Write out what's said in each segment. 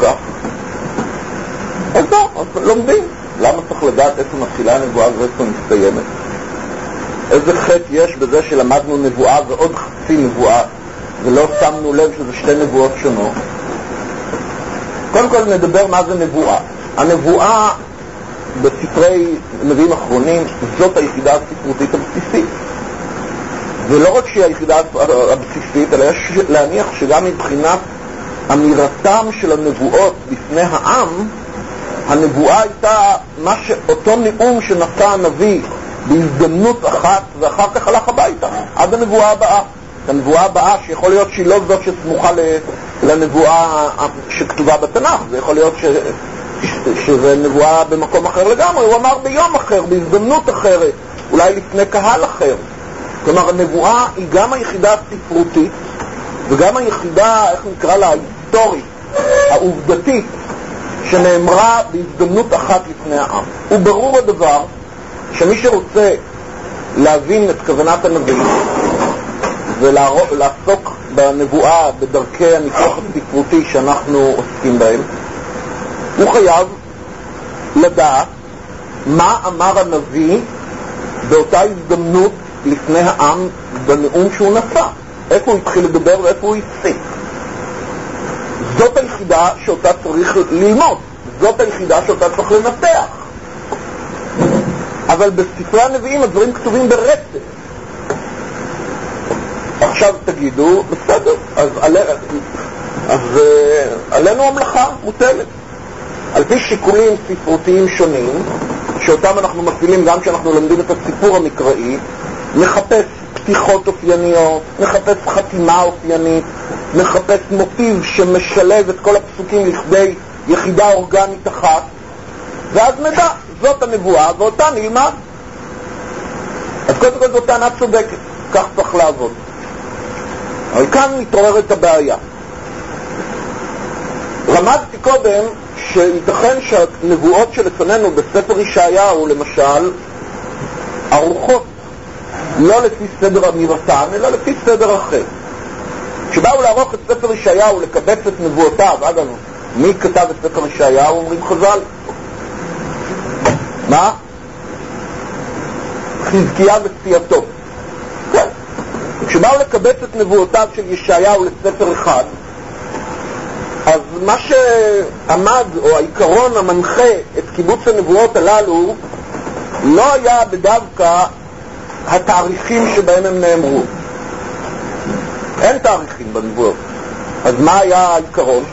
כך? אז לא, אז לומדים. למה צריך לדעת איפה מתחילה הנבואה ואיפה מסתיימת? איזה חטא יש בזה שלמדנו נבואה ועוד חצי נבואה ולא שמנו לב שזה שתי נבואות שונות? קודם כל נדבר מה זה נבואה. הנבואה בספרי נביאים אחרונים זאת היחידה הספרותית הבסיסית, ולא רק שהיא היחידה הבסיסית, אלא יש להניח שגם מבחינת אמירתם של הנבואות בפני העם, הנבואה הייתה אותו נאום שנשא הנביא בהזדמנות אחת ואחר כך הלך הביתה עד הנבואה הבאה. הנבואה הבאה שיכול להיות שהיא לא זאת שסמוכה לנבואה שכתובה בתנ"ך, זה יכול להיות שזה נבואה במקום אחר לגמרי, הוא אמר ביום אחר, בהזדמנות אחרת, אולי לפני קהל אחר. כלומר הנבואה היא גם היחידה הספרותית וגם היחידה, איך נקרא לה, ההיסטורית, העובדתית, שנאמרה בהזדמנות אחת לפני העם. וברור הדבר שמי שרוצה להבין את כוונת הנביא ולעסוק בנבואה בדרכי הניתוח הספרותי שאנחנו עוסקים בהם, הוא חייב לדעת מה אמר הנביא באותה הזדמנות לפני העם בנאום שהוא נשא, איפה הוא התחיל לדבר ואיפה הוא הפסיק. זאת היחידה שאותה צריך ללמוד, זאת היחידה שאותה צריך לנתח. אבל בספרי הנביאים הדברים כתובים ברצף. עכשיו תגידו, בסדר, אז עלינו המלאכה מוטלת. על פי שיקולים ספרותיים שונים, שאותם אנחנו מפעילים גם כשאנחנו לומדים את הסיפור המקראי, נחפש פתיחות אופייניות, נחפש חתימה אופיינית, נחפש מוטיב שמשלב את כל הפסוקים לכדי יחידה אורגנית אחת, ואז נדע, זאת הנבואה ואותה נלמד. אז קודם כל זאת טענה צודקת, כך צריך לעבוד. אבל כאן מתעוררת הבעיה. רמזתי קודם שייתכן שהנבואות שלפנינו בספר ישעיהו למשל ערוכות לא לפי סדר אמירתן אלא לפי סדר אחר. כשבאו לערוך את ספר ישעיהו לקבץ את נבואותיו, אגנו, מי כתב את ספר ישעיהו? אומרים חז"ל. מה? חזקיה וצייתו. כן. כשבאו לקבץ את נבואותיו של ישעיהו לספר אחד, אז מה שעמד, או העיקרון המנחה את קיבוץ הנבואות הללו, לא היה בדווקא התאריכים שבהם הם נאמרו. אין תאריכים בנבואות. אז מה היה העיקרון?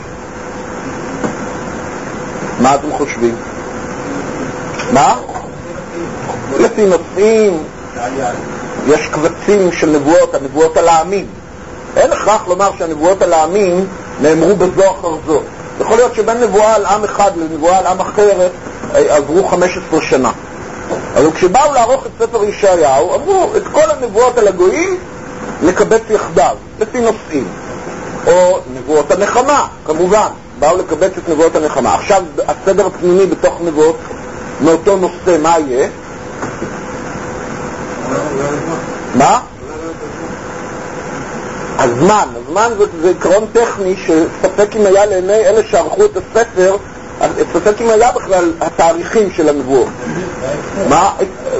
מה אתם חושבים? מה? לפי נושאים, יש קבצים של נבואות, הנבואות על העמים. אין הכרח לומר שהנבואות על העמים נאמרו בזו אחר זו. יכול להיות שבין נבואה על עם אחד לנבואה על עם אחרת עברו 15 שנה. אבל כשבאו לערוך את ספר ישעיהו, אמרו את כל הנבואות על הגויים לקבץ יחדיו, לפי נושאים. או נבואות הנחמה, כמובן. באו לקבץ את נבואות הנחמה. עכשיו הסדר הפנימי בתוך נבואות מאותו נושא, מה יהיה? מה? הזמן זה עקרון טכני שספק אם היה לעיני אלה שערכו את הספר, ספק אם היה בכלל התאריכים של הנבואות. מה?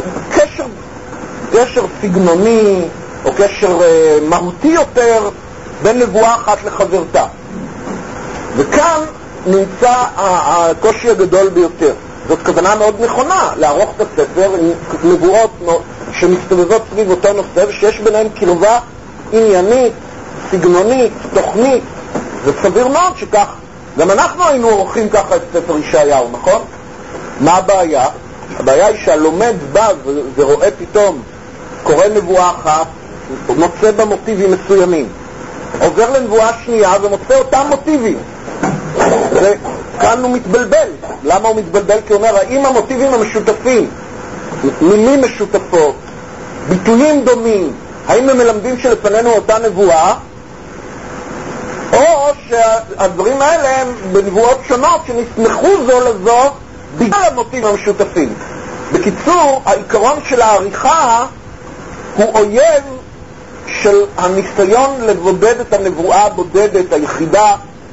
קשר סגנוני או קשר מהותי יותר בין נבואה אחת לחברתה. וכאן נמצא הקושי הגדול ביותר. זאת כוונה מאוד נכונה לערוך את הספר עם נבואות שמסתובבות סביב אותו נושא ושיש ביניהם קרבה עניינית, סגנונית, תוכנית. זה סביר מאוד שכך גם אנחנו היינו עורכים ככה את ספר ישעיהו, נכון? מה הבעיה? הבעיה היא שהלומד בא ורואה פתאום קורא נבואה אחת, מוצא בה מוטיבים מסוימים, עובר לנבואה שנייה ומוצא אותם מוטיבים, וכאן הוא מתבלבל. למה הוא מתבלבל? כי הוא אומר, האם המוטיבים המשותפים, מילים משותפות, ביטויים דומים, האם הם מלמדים שלפנינו אותה נבואה, או שהדברים האלה הם בנבואות שונות שנסמכו זו לזו בגלל המוטיבים המשותפים. בקיצור, העיקרון של העריכה הוא אויב של הניסיון לבודד את הנבואה הבודדת היחידה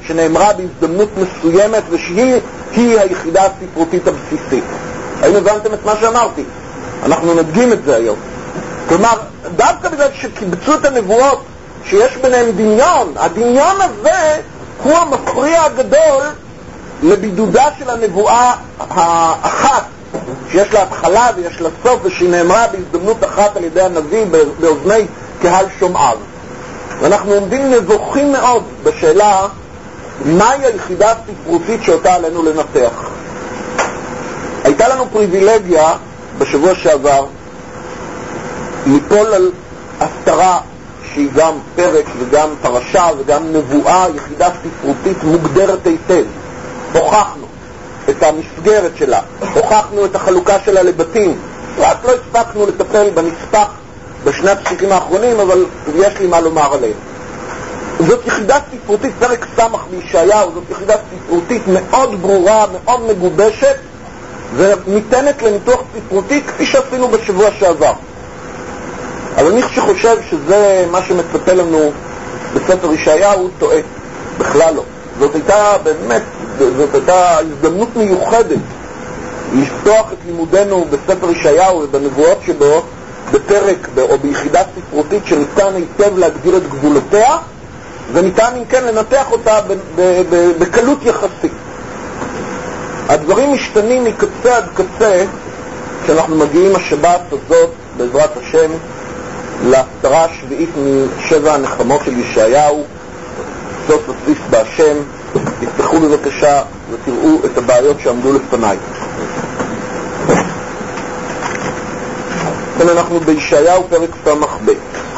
שנאמרה בהזדמנות מסוימת ושהיא היחידה הספרותית הבסיסית. האם הבנתם את מה שאמרתי? אנחנו נדגים את זה היום. כלומר, דווקא בגלל שקיבצו את הנבואות שיש ביניהם דמיון, הדמיון הזה הוא המפריע הגדול לבידודה של הנבואה האחת, שיש לה התחלה ויש לה סוף, ושהיא נאמרה בהזדמנות אחת על ידי הנביא באוזני קהל שומעיו. ואנחנו עומדים נבוכים מאוד בשאלה מהי היחידה הספרותית שאותה עלינו לנתח. הייתה לנו פריבילגיה בשבוע שעבר ליפול על הסתרה שהיא גם פרק וגם פרשה וגם נבואה, יחידה ספרותית מוגדרת היטב. הוכחנו את המסגרת שלה, הוכחנו את החלוקה שלה לבתים, רק לא הספקנו לטפל בנספח בשני הפסוקים האחרונים, אבל יש לי מה לומר עליהם. זאת יחידה ספרותית, פרק סמך בישעיהו, זאת יחידה ספרותית מאוד ברורה, מאוד מגובשת, וניתנת לניתוח ספרותי כפי שעשינו בשבוע שעבר. אבל מי שחושב שזה מה שמצפה לנו בספר ישעיהו הוא טועה, בכלל לא. זאת הייתה באמת, זאת הייתה הזדמנות מיוחדת לפתוח את לימודנו בספר ישעיהו ובנבואות שבו בפרק או ביחידה ספרותית שניתן היטב להגדיר את גבולותיה, וניתן אם כן לנתח אותה בקלות יחסית. הדברים משתנים מקצה עד קצה כשאנחנו מגיעים השבת הזאת בעזרת השם להפטרה השביעית משבע הנחמות של ישעיהו, סוף הסיס בהשם. תפתחו בבקשה ותראו את הבעיות שעמדו לפניי. כאן אנחנו בישעיהו פרק סמך ב'.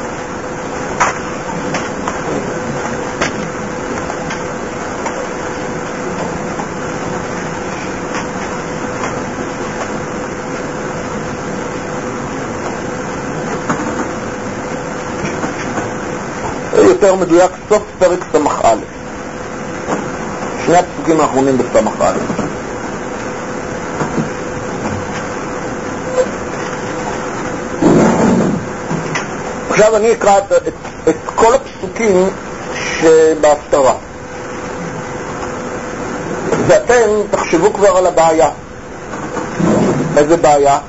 יותר מדויק סוף פרק סמך א', שני הפסוקים האחרונים בסמך א'. עכשיו אני אקרא את כל הפסוקים שבהפטרה, ואתם תחשבו כבר על הבעיה. איזה בעיה?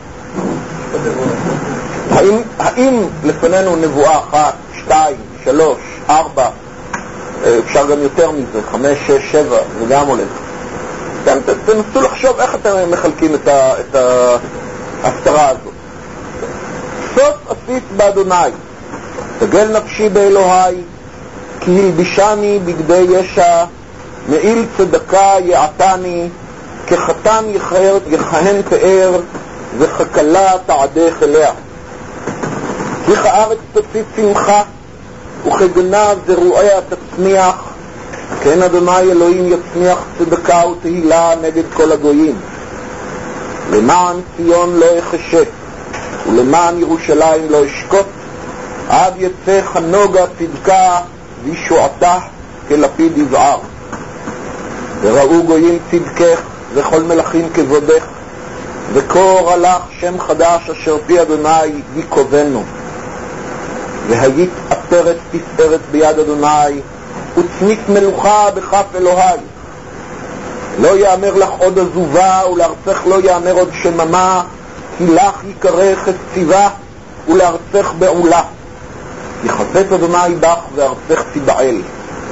האם לפנינו נבואה 1, 2, 3, 4, אפשר גם יותר מזה, 5, 6, 7, זה גם הולך. תנסו לחשוב איך אתם מחלקים את ההפטרה הזאת. סוף עשית באדוני, תגל נפשי באלוהי, כי הלבישני בגדי ישע, מעיל צדקה יעתני, כחתן יכהן פאר, וככלה תעדך אליה. כי הארץ תוציא צמחה, וכגנב זרועיה תצמיח, כן אדוני אלוהים יצמיח צדקה ותהילה נגד כל הגויים. למען ציון לא יחשה, ולמען ירושלים לא אשקוט, עד יצא חנוגה צדקה וישועתה כלפיד יבער. וראו גויים צדקך וכל מלכים כבודך, וקור הלך שם חדש אשר פי אדוני יקובנו. והיית עטרת תפארת ביד אדוני, וצנית מלוכה בכף אלוהי. לא יאמר לך עוד עזובה, ולארצך לא יאמר עוד שממה, כי לך יקרא חציבה, ולארצך בעולה. יחפץ אדוני בך, וארצך תבעל.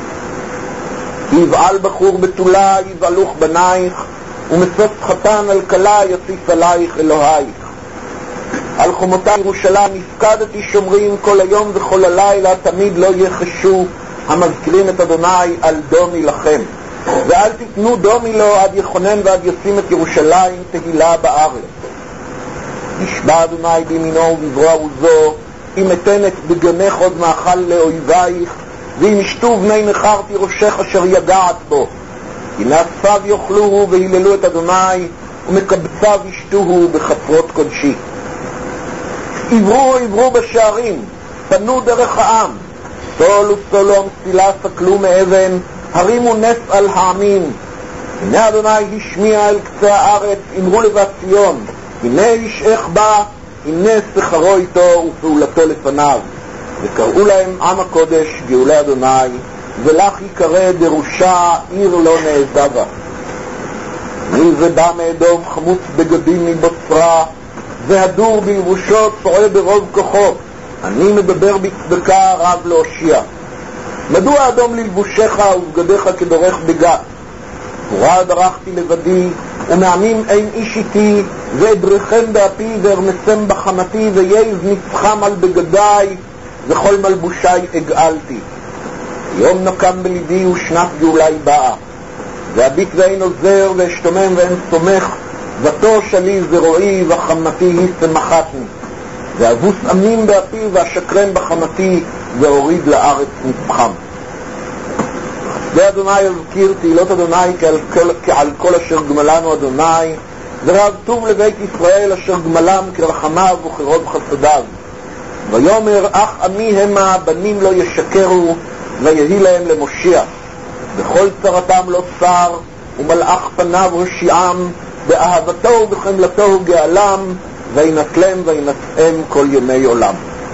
יבעל בחור בתולה, יבעלוך בנייך, ומסוף חתן על כלה יציף עלייך אלוהייך. על חומותי ירושלים הפקדתי שומרים כל היום וכל הלילה, תמיד לא יחשו המזכירים את אדוני על דומי לכם. ואל תתנו דומי לו עד יכונן ועד ישים את ירושלים תהילה בארץ. ישבע אדוני בימינו ובזרוע עוזו, אם אתנת בגנך עוד מאכל לאויבייך, ואם ישתו בני נחרתי ראשך אשר יגעת בו. כי נאספיו יאכלוהו והיללו את אדוני, ומקבציו ישתוהו בחצרות קודשי. עברו בשערים, פנו דרך העם, סול וסולום ספילה סקלו מאבן, הרימו נס על העמים. הנה אדוני השמיע אל קצה הארץ, אמרו לבת ציון, הנה ישאך בא, הנה שכרו איתו ופעולתו לפניו. וקראו להם עם הקודש גאולי אדוני, ולך יקרא דרושה עיר לא נעזבה. מי זה בא מאדום חמוץ בגדים מבוצרה, והדור בלבושו צועה ברוב כוחו, אני מדבר בצדקה רב להושיע. מדוע אדום ללבושך ובגדיך כדורך בגת? פורה דרכתי לבדי, ומעמים אין איש איתי, ואדרכם באפי וארנסם בחמתי, וייז נצחם על בגדיי, וכל מלבושי אגאלתי. יום נקם בליבי ושנת גאולי באה, והביט ואין עוזר ואשתומם ואין סומך, ותו שלי זרועי וחמתי היא שמחתני. ואבוס אמים באפי ואשקרם בחמתי, והוריד לארץ נצחם. ואדוני יזכיר תהילות אדוני כעל כל אשר גמלנו אדוני, ורב טוב לבית ישראל אשר גמלם כרחמיו וכרוב חסדיו. ויאמר אך עמי המה בנים לא ישקרו, ויהי להם למושיע. בכל צרתם לא שר, ומלאך פניו הושיעם, באהבתו ובחמלתו גאלם, וינצלם וינצאם כל ימי עולם.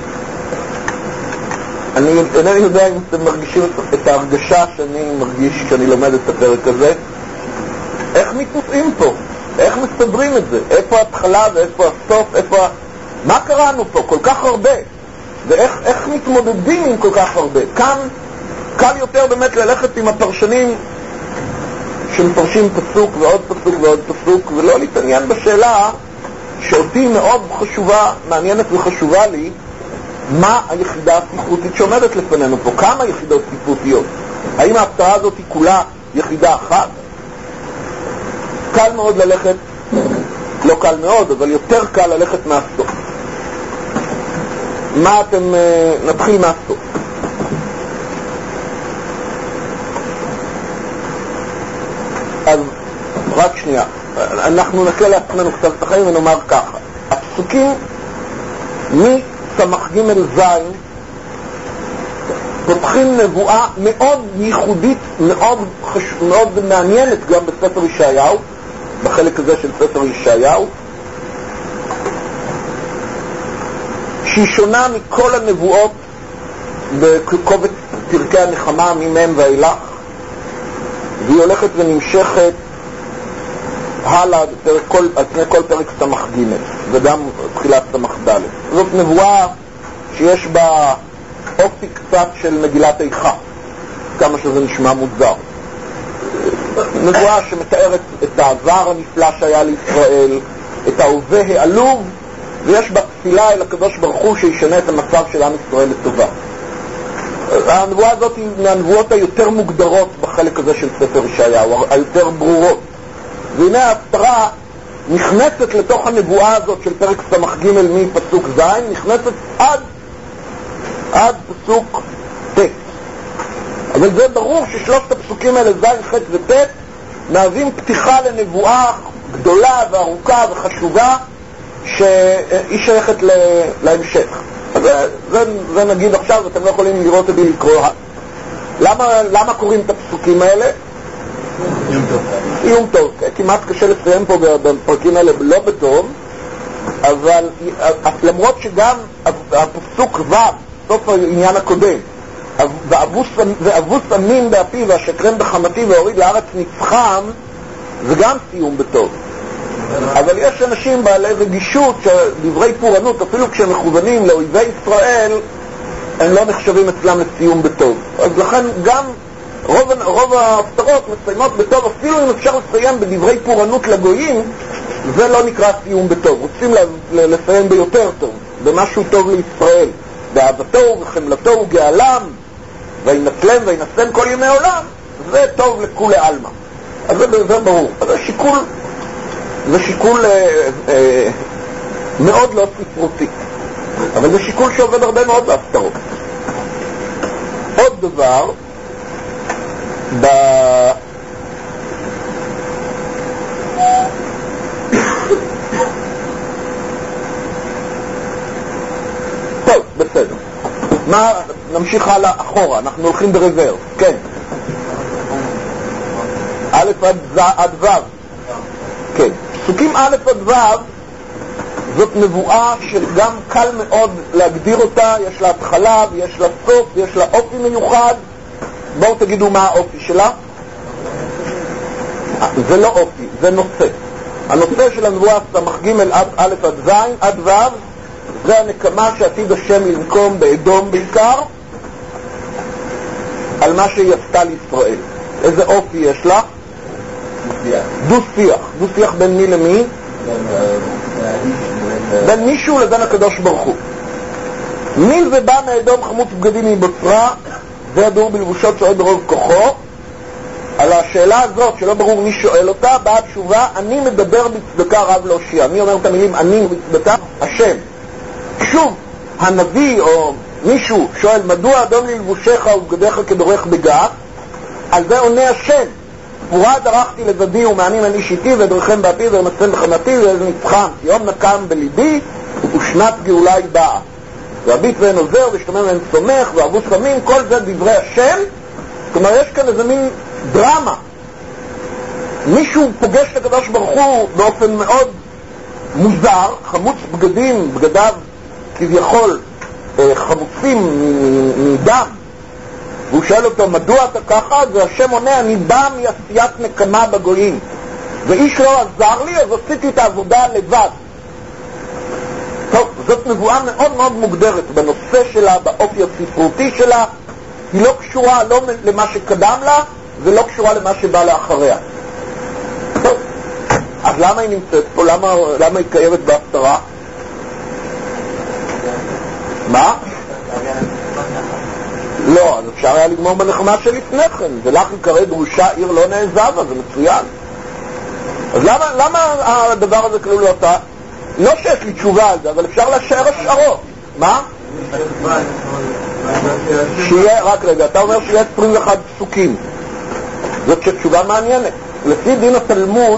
אני אינני יודע אם אתם מרגישים את ההרגשה שאני מרגיש כשאני לומד את הפרק הזה. איך מתנשאים פה? איך מסתדרים את זה? איפה ההתחלה ואיפה הסוף? מה קראנו פה? כל כך הרבה. ואיך מתמודדים עם כל כך הרבה? כאן קל יותר באמת ללכת עם הפרשנים שמפרשים פסוק ועוד פסוק ועוד פסוק, ולא להתעניין בשאלה שאותי מאוד חשובה, מעניינת וחשובה לי, מה היחידה הספרותית שעומדת לפנינו פה? כמה יחידות ספרותיות? האם ההפטרה הזאת היא כולה יחידה אחת? קל מאוד ללכת, לא קל מאוד, אבל יותר קל ללכת מהסוף. מה אתם, נתחיל מהסוף. אז רק שנייה, אנחנו נקל לעצמנו קצת את החיים ונאמר ככה. הפסוקים מסמך ג' ז' פותחים נבואה מאוד ייחודית, מאוד מעניינת גם בספר ישעיהו, בחלק הזה של ספר ישעיהו, שהיא שונה מכל הנבואות בקובץ פרקי הנחמה ממם ואילך, והיא הולכת ונמשכת הלאה על פני כל פרק סמך ג' וגם תחילת סמך ד'. זאת נבואה שיש בה אופי קצת של מגילת איכה, כמה שזה נשמע מוזר. נבואה שמתארת את העבר הנפלא שהיה לישראל, את ההווה העלוב, ויש בה תפילה אל הקדוש ברוך הוא שישנה את המצב של עם ישראל לטובה. הנבואה הזאת היא מהנבואות היותר מוגדרות בחלק הזה של ספר ישעיהו, היותר ברורות. והנה ההפטרה נכנסת לתוך הנבואה הזאת של פרק סמך ג' מפסוק ז', נכנסת עד פסוק ט'. אבל זה ברור ששלושת הפסוקים האלה, ז', ח' וט', מהווים פתיחה לנבואה גדולה וארוכה וחשובה שהיא שייכת להמשך. אז זה נגיד עכשיו, אתם לא יכולים לראות את זה לקרוא. למה קוראים את הפסוקים האלה? סיום טוב. כמעט קשה לסיים פה בפרקים האלה לא בטוב, אבל למרות שגם הפסוק ו', סוף העניין הקודם, ואבוס אמים באפי ואשקרם בחמתי והוריד לארץ נצחם, זה גם סיום בטוב. אבל יש אנשים בעלי רגישות שדברי פורענות, אפילו כשהם מכוונים לאויבי ישראל, הם לא נחשבים אצלם לסיום בטוב. אז לכן גם רוב ההפטרות מסיימות בטוב, אפילו אם אפשר לסיים בדברי פורענות לגויים, זה לא נקרא סיום בטוב. רוצים לסיים ביותר טוב, במשהו טוב לישראל, באהבתו ובחמלתו וגאלם, וינצלם וינצלם כל ימי עולם, זה טוב לכולי עלמא. אז זה ברור. זה שיקול מאוד לא ספרותי, אבל זה שיקול שעובד הרבה מאוד בהפטרות. עוד דבר, טוב, בסדר. נמשיך הלאה אחורה, אנחנו הולכים ברוורס. כן. א' עד ו'. כן. פסוקים א' עד ו' זאת נבואה שגם קל מאוד להגדיר אותה, יש לה התחלה ויש לה סוף ויש לה אופי מיוחד, בואו תגידו מה האופי שלה. זה לא אופי, זה נושא. הנושא של הנבואה סמ"ג עד א' עד ז' עד ו' זה הנקמה שעתיד השם לנקום באדום בעיקר על מה שהיא עשתה לישראל. איזה אופי יש לה? דו-שיח. דו-שיח בין מי למי? בין מישהו לבין הקדוש ברוך הוא. מי זה בא מאדום חמוץ בגדים מבוצרה? זה ידור בלבושות שואל ברוב כוחו. על השאלה הזאת שלא ברור מי שואל אותה באה תשובה, אני מדבר בצדקה רב להושיע. מי אומר את המילים אני בצדקה? השם. שוב, הנביא או מישהו שואל מדוע אדום ללבושיך ובגדיך כדורך בגת, על זה עונה השם, פורה דרכתי לבדי ומענים אני שיטי ודרכם באפי ורמצם בחמתי ואיזה נצחם יום נקם בליבי ושנת גאולה היא באה והביט ואין עוזר ושתומם ואין סומך וערבו סמים, כל זה דברי השם. כלומר יש כאן איזה מין דרמה, מישהו פוגש את הקדוש ברוך הוא באופן מאוד מוזר, חמוץ בגדים, בגדיו כביכול חמוצים מדם, והוא שואל אותו מדוע אתה ככה, והשם עונה אני בא מעשיית נקמה בגויים ואיש לא עזר לי אז עשיתי את העבודה לבד. טוב, זאת נבואה מאוד מאוד מוגדרת בנושא שלה, באופי הספרותי שלה, היא לא קשורה לא למה שקדם לה ולא קשורה למה שבא לאחריה. טוב, אז למה היא נמצאת פה? למה היא קיימת בהפטרה? מה? לא, אז אפשר היה לגמור בנחמה שלפני כן, ולך יקרא דרושה עיר לא נעזבה, זה מצוין. אז למה הדבר הזה כלול אותה? לא שיש לי תשובה על זה, אבל אפשר לשער השערות. מה? שיהיה, רק רגע, אתה אומר שיהיה 21 פסוקים. זאת תשובה מעניינת. לפי דין התלמוד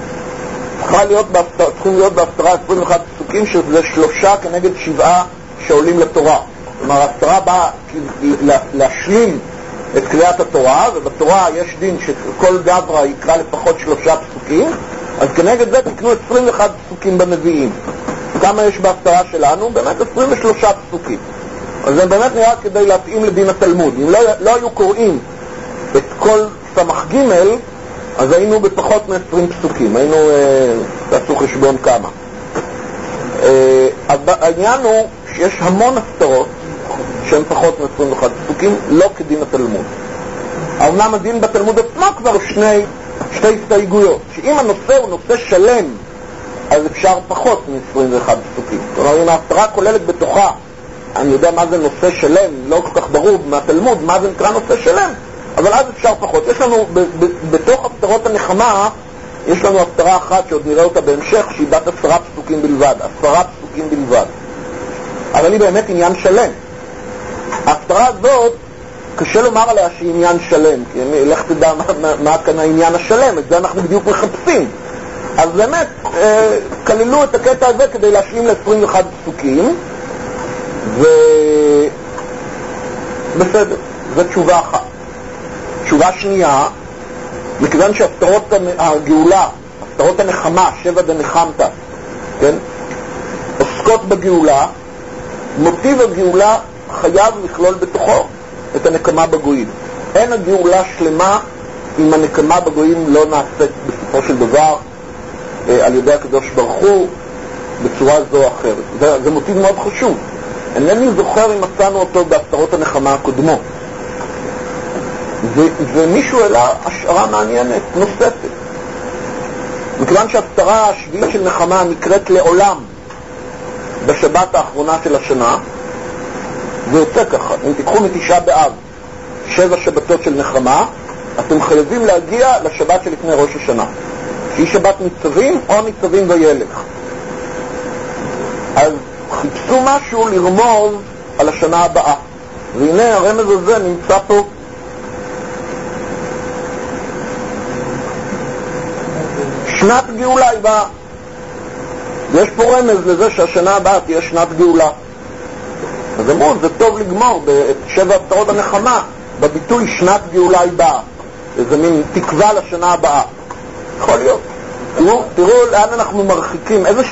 צריכים להיות בהפטרה 21 פסוקים, שזה 3 כנגד 7 שעולים לתורה. כלומר, ההפטרה באה להשלים את קריאת התורה, ובתורה יש דין שכל גברא יקרא לפחות 3 פסוקים, אז כנגד זה תקנו 21 פסוקים בנביאים. כמה יש בהפטרה שלנו? באמת 23 פסוקים. אז זה באמת נראה כדי להתאים לדין התלמוד. אם לא היו קוראים את כל סמ"ג, אז היינו בפחות מ-20 פסוקים. היינו, תעשו חשבון כמה. העניין הוא שיש המון הפטרות שהן פחות מ-21 פסוקים, לא כדין התלמוד. האמנם הדין בתלמוד עצמו כבר שתי הסתייגויות, שאם הנושא הוא נושא שלם, אז אפשר פחות מ-21 פסוקים. כלומר, אם ההפטרה כוללת בתוכה, אני יודע מה זה נושא שלם, לא כל כך ברור מהתלמוד מה זה נקרא נושא שלם, אבל אז אפשר פחות. יש לנו, בתוך הפטרות הנחמה, יש לנו הפטרה אחת שעוד נראה אותה בהמשך, שהיא בת 10 פסוקים בלבד, 10 פסוקים בלבד. אבל היא באמת עניין שלם. ההפטרה הזאת, קשה לומר עליה שהיא עניין שלם, כי לך תדע מה כאן העניין השלם, את זה אנחנו בדיוק מחפשים. אז באמת, כללו את הקטע הזה כדי להשלים ל-21 פסוקים, בסדר, זו תשובה אחת. תשובה שנייה, מכיוון שהפטרות הגאולה, הפטרות הנחמה, 7 דנחמת, כן, עוסקות בגאולה, מוטיב הגאולה חייב לכלול בתוכו את הנקמה בגויים. אין הגאולה שלמה אם הנקמה בגויים לא נעשית בסופו של דבר על ידי הקדוש ברוך הוא בצורה זו או אחרת. זה מוטיב מאוד חשוב. אינני זוכר אם מצאנו אותו בהפטרות הנחמה הקודמות. ומישהו העלה השערה מעניינת נוספת. מכיוון שההפטרה השביעית של נחמה נקראת לעולם בשבת האחרונה של השנה, זה יוצא ככה, אם תיקחו מתשעה באב 7 שבתות של נחמה, אתם חייבים להגיע לשבת שלפני ראש השנה, שהיא שבת ניצבים או ניצבים וילך. אז חיפשו משהו לרמוז על השנה הבאה, והנה הרמז הזה נמצא פה. שנת גאולה היא באה, ויש פה רמז לזה שהשנה הבאה תהיה שנת גאולה. אז אמרו, זה טוב לגמור את 7 הפטרות הנחמה בביטוי שנת גאולה היא באה, איזה מין תקווה לשנה הבאה. יכול להיות. תראו לאן אנחנו מרחיקים, איזה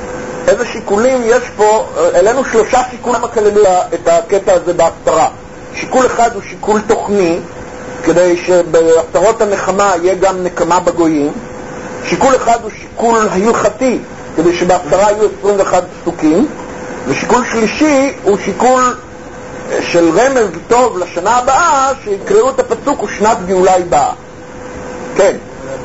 שיקולים יש פה. אלינו 3 שיקולים הכללו את הקטע הזה בהפטרה, שיקול אחד הוא שיקול תוכני, כדי שבהפטרות הנחמה יהיה גם נקמה בגויים. שיקול אחד הוא שיקול הלכתי, כדי שבהפטרה יהיו 21 פסוקים. ושיקול שלישי הוא שיקול של רמז טוב לשנה הבאה, שיקראו את הפסוק ושנת גאולה היא באה. כן.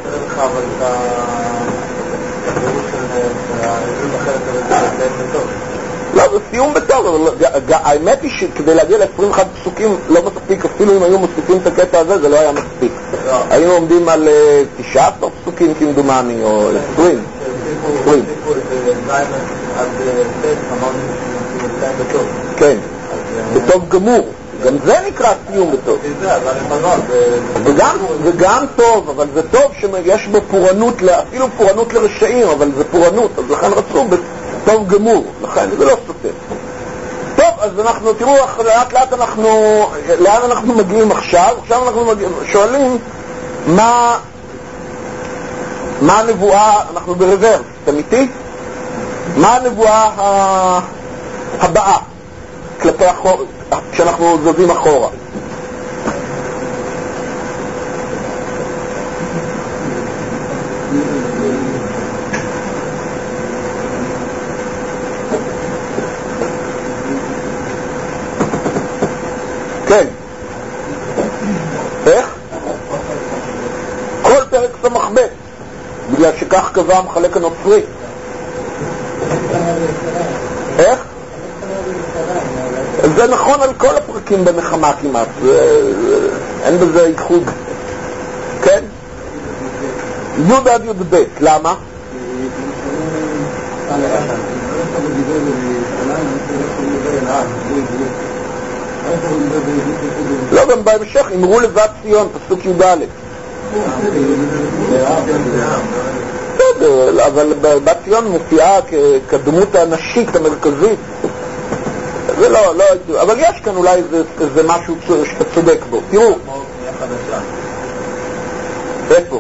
לא, זה סיום בטוב, אבל האמת היא שכדי להגיע ל-21 פסוקים לא מספיק, אפילו אם היו מוסיפים את הקטע הזה, זה לא היה מספיק. היינו עומדים על 19 פסוקים כמדומני, או 20. כן, בטוב גמור. גם זה נקרא סיום בטוב. וגם טוב, אבל זה טוב שיש בו פורענות, אפילו פורענות לרשעים, אבל זה פורענות, אז לכן רצו בטוב גמור, לכן זה לא סותר. טוב, אז אנחנו, תראו, לאט לאט לאן אנחנו מגיעים עכשיו? עכשיו אנחנו שואלים מה הנבואה, אנחנו ברוורס, אתם איתי? מה הנבואה הבאה כלפי אחורה, כשאנחנו זזים אחורה? כן. איך? כל פרק סמך ב', בגלל שכך קבע המחלק הנוצרי. איך? זה נכון על כל הפרקים בנחמה כמעט, אין בזה ייחוד. כן? י' עד י' ב', למה? לא, גם בהמשך, אמרו לבת ציון, פסוק י' א'. אבל בת ציון מופיעה כדמות הנשית המרכזית. זה לא, אבל יש כאן אולי איזה משהו שאתה צודק בו. תראו. איפה?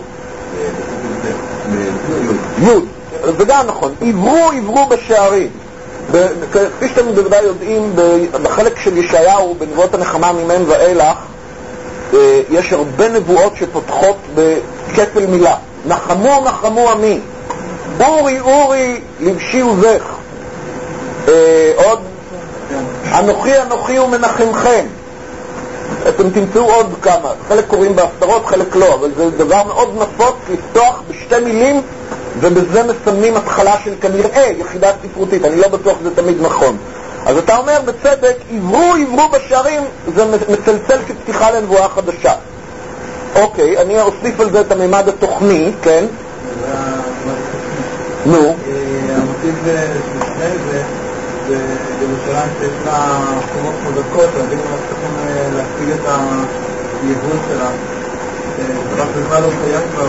י'. זה גם נכון. עברו בשערים. כפי שאתם בוודאי יודעים, בחלק של ישעיהו, בנבואות הנחמה ממהם ואילך, יש הרבה נבואות שפותחות בכפל מילה. נחמו עמי, אורי לבשי ובך. עוד אנוכי ומנחמכם. אתם תמצאו עוד כמה, חלק קוראים בהפטרות, חלק לא, אבל זה דבר מאוד נפוץ לפתוח בשתי מילים, ובזה מסמנים התחלה של כנראה יחידה ספרותית. אני לא בטוח שזה תמיד נכון. אז אתה אומר בצדק, עברו בשערים, זה מצלצל כפתיחה לנבואה חדשה. אוקיי, אני אוסיף על זה את הממד התוכני, כן? נו. המוטיב לפני זה, בירושלים שיש לה חומות חודקות, אז אם צריכים להציג את היבול שלה, רק בכלל לא חייב כבר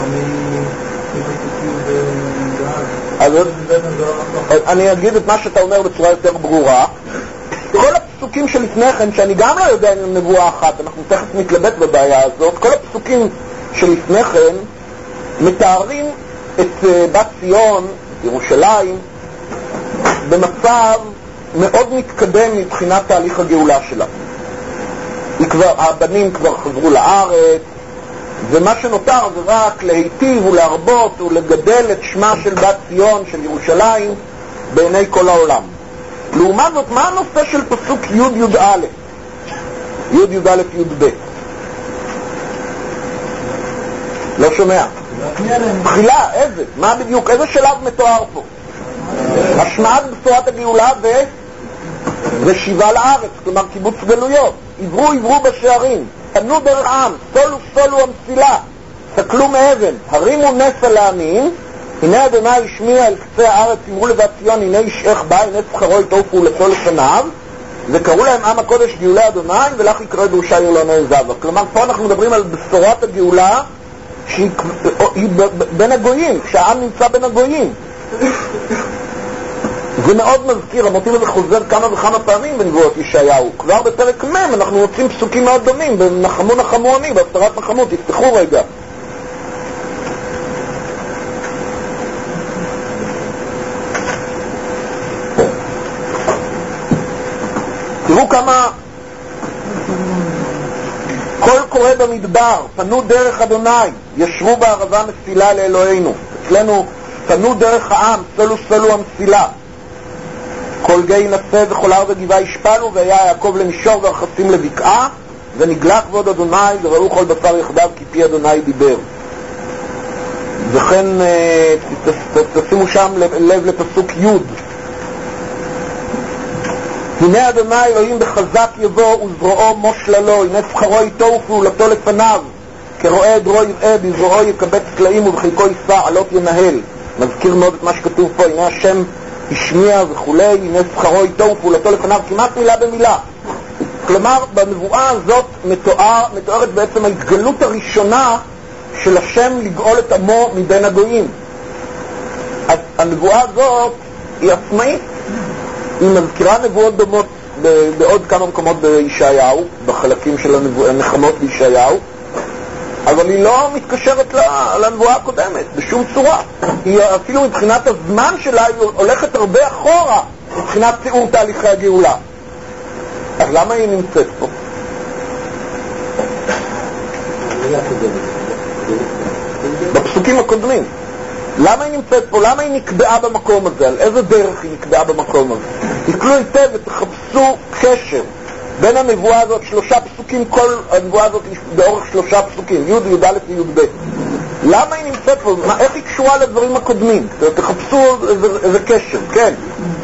אני אגיד את מה שאתה אומר בצורה יותר ברורה. כל הפסוקים שלפני כן, שאני גם לא יודע אם הם נבואה אחת, אנחנו תכף מתלבט בבעיה הזאת, כל הפסוקים שלפני כן מתארים את בת ציון, ירושלים, במצב מאוד מתקדם מבחינת תהליך הגאולה שלה. הבנים כבר חזרו לארץ, ומה שנותר זה רק להיטיב ולהרבות ולגדל את שמה של בת ציון, של ירושלים, בעיני כל העולם. לעומת זאת, מה הנושא של פסוק י' י' י' ב'? לא שומע. תחילה, איזה? מה בדיוק? איזה שלב מתואר פה? השמעת בשורת הגאולה ושיבה לארץ, כלומר קיבוץ גלויות. עברו בשערים, פנו דרך עם, סולו המסילה, סקלו מאבן, הרימו נס על העניים, הנה אדוני השמיע אל קצה הארץ, אמרו לבת ציון, הנה אישך בא, הנה שכרו יטורפו ולצו לפניו, וקראו להם עם הקודש גאולי אדוני, ולך יקרא דרושה יולונה זבה. כלומר, פה אנחנו מדברים על בשורת הגאולה שהיא בין הגויים, כשהעם נמצא בין הגויים. זה מאוד מזכיר, המוטיב הזה חוזר כמה וכמה פעמים בנבואות ישעיהו. כבר בפרק מ' אנחנו מוצאים פסוקים מאוד דומים, בנחמו אני, בהפטרת נחמו, תפתחו רגע. תראו כמה קורה במדבר? פנו דרך אדוני, ישרו בערבה מסילה לאלוהינו. אצלנו פנו דרך העם, סלו סלו המסילה. כל גיא נשא וכל הר וגבעה ישפלו, והיה יעקב למישור והרכסים לבקעה, ונגלה כבוד אדוני וראו כל בשר יחדיו כי פי אדוני דיבר. וכן תשימו שם לב לפסוק י'. הנה אדוני אלוהים בחזק יבוא וזרועו מושללו, הנה שכרו איתו ופעולתו לפניו, כרואה עדרו יראה, בזרועו יקבץ כלאים ובחלקו יישא עלות ינהל. מזכיר מאוד את מה שכתוב פה, הנה השם השמיע וכולי, הנה שכרו איתו ופעולתו לפניו, כמעט מילה במילה. כלומר, בנבואה הזאת מתוארת בעצם ההתגלות הראשונה של השם לגאול את עמו מבין הגויים. אז הנבואה הזאת היא עצמאית, היא מזכירה נבואות דומות בעוד כמה מקומות בישעיהו, בחלקים של הנחמות בישעיהו, אבל היא לא מתקשרת לנבואה הקודמת בשום צורה. היא אפילו מבחינת הזמן שלה היא הולכת הרבה אחורה מבחינת תיאור תהליכי הגאולה. אז למה היא נמצאת פה? בפסוקים הקודמים. למה היא נמצאת פה? למה היא נקבעה במקום הזה? על איזה דרך היא נקבעה במקום הזה? תקלו היטב ותחפשו קשר בין הנבואה הזאת, 3 פסוקים, כל הנבואה הזאת באורך 3 פסוקים, י' י' א' י' ב'. למה היא נמצאת פה? איך היא קשורה לדברים הקודמים? תחפשו איזה קשר, כן.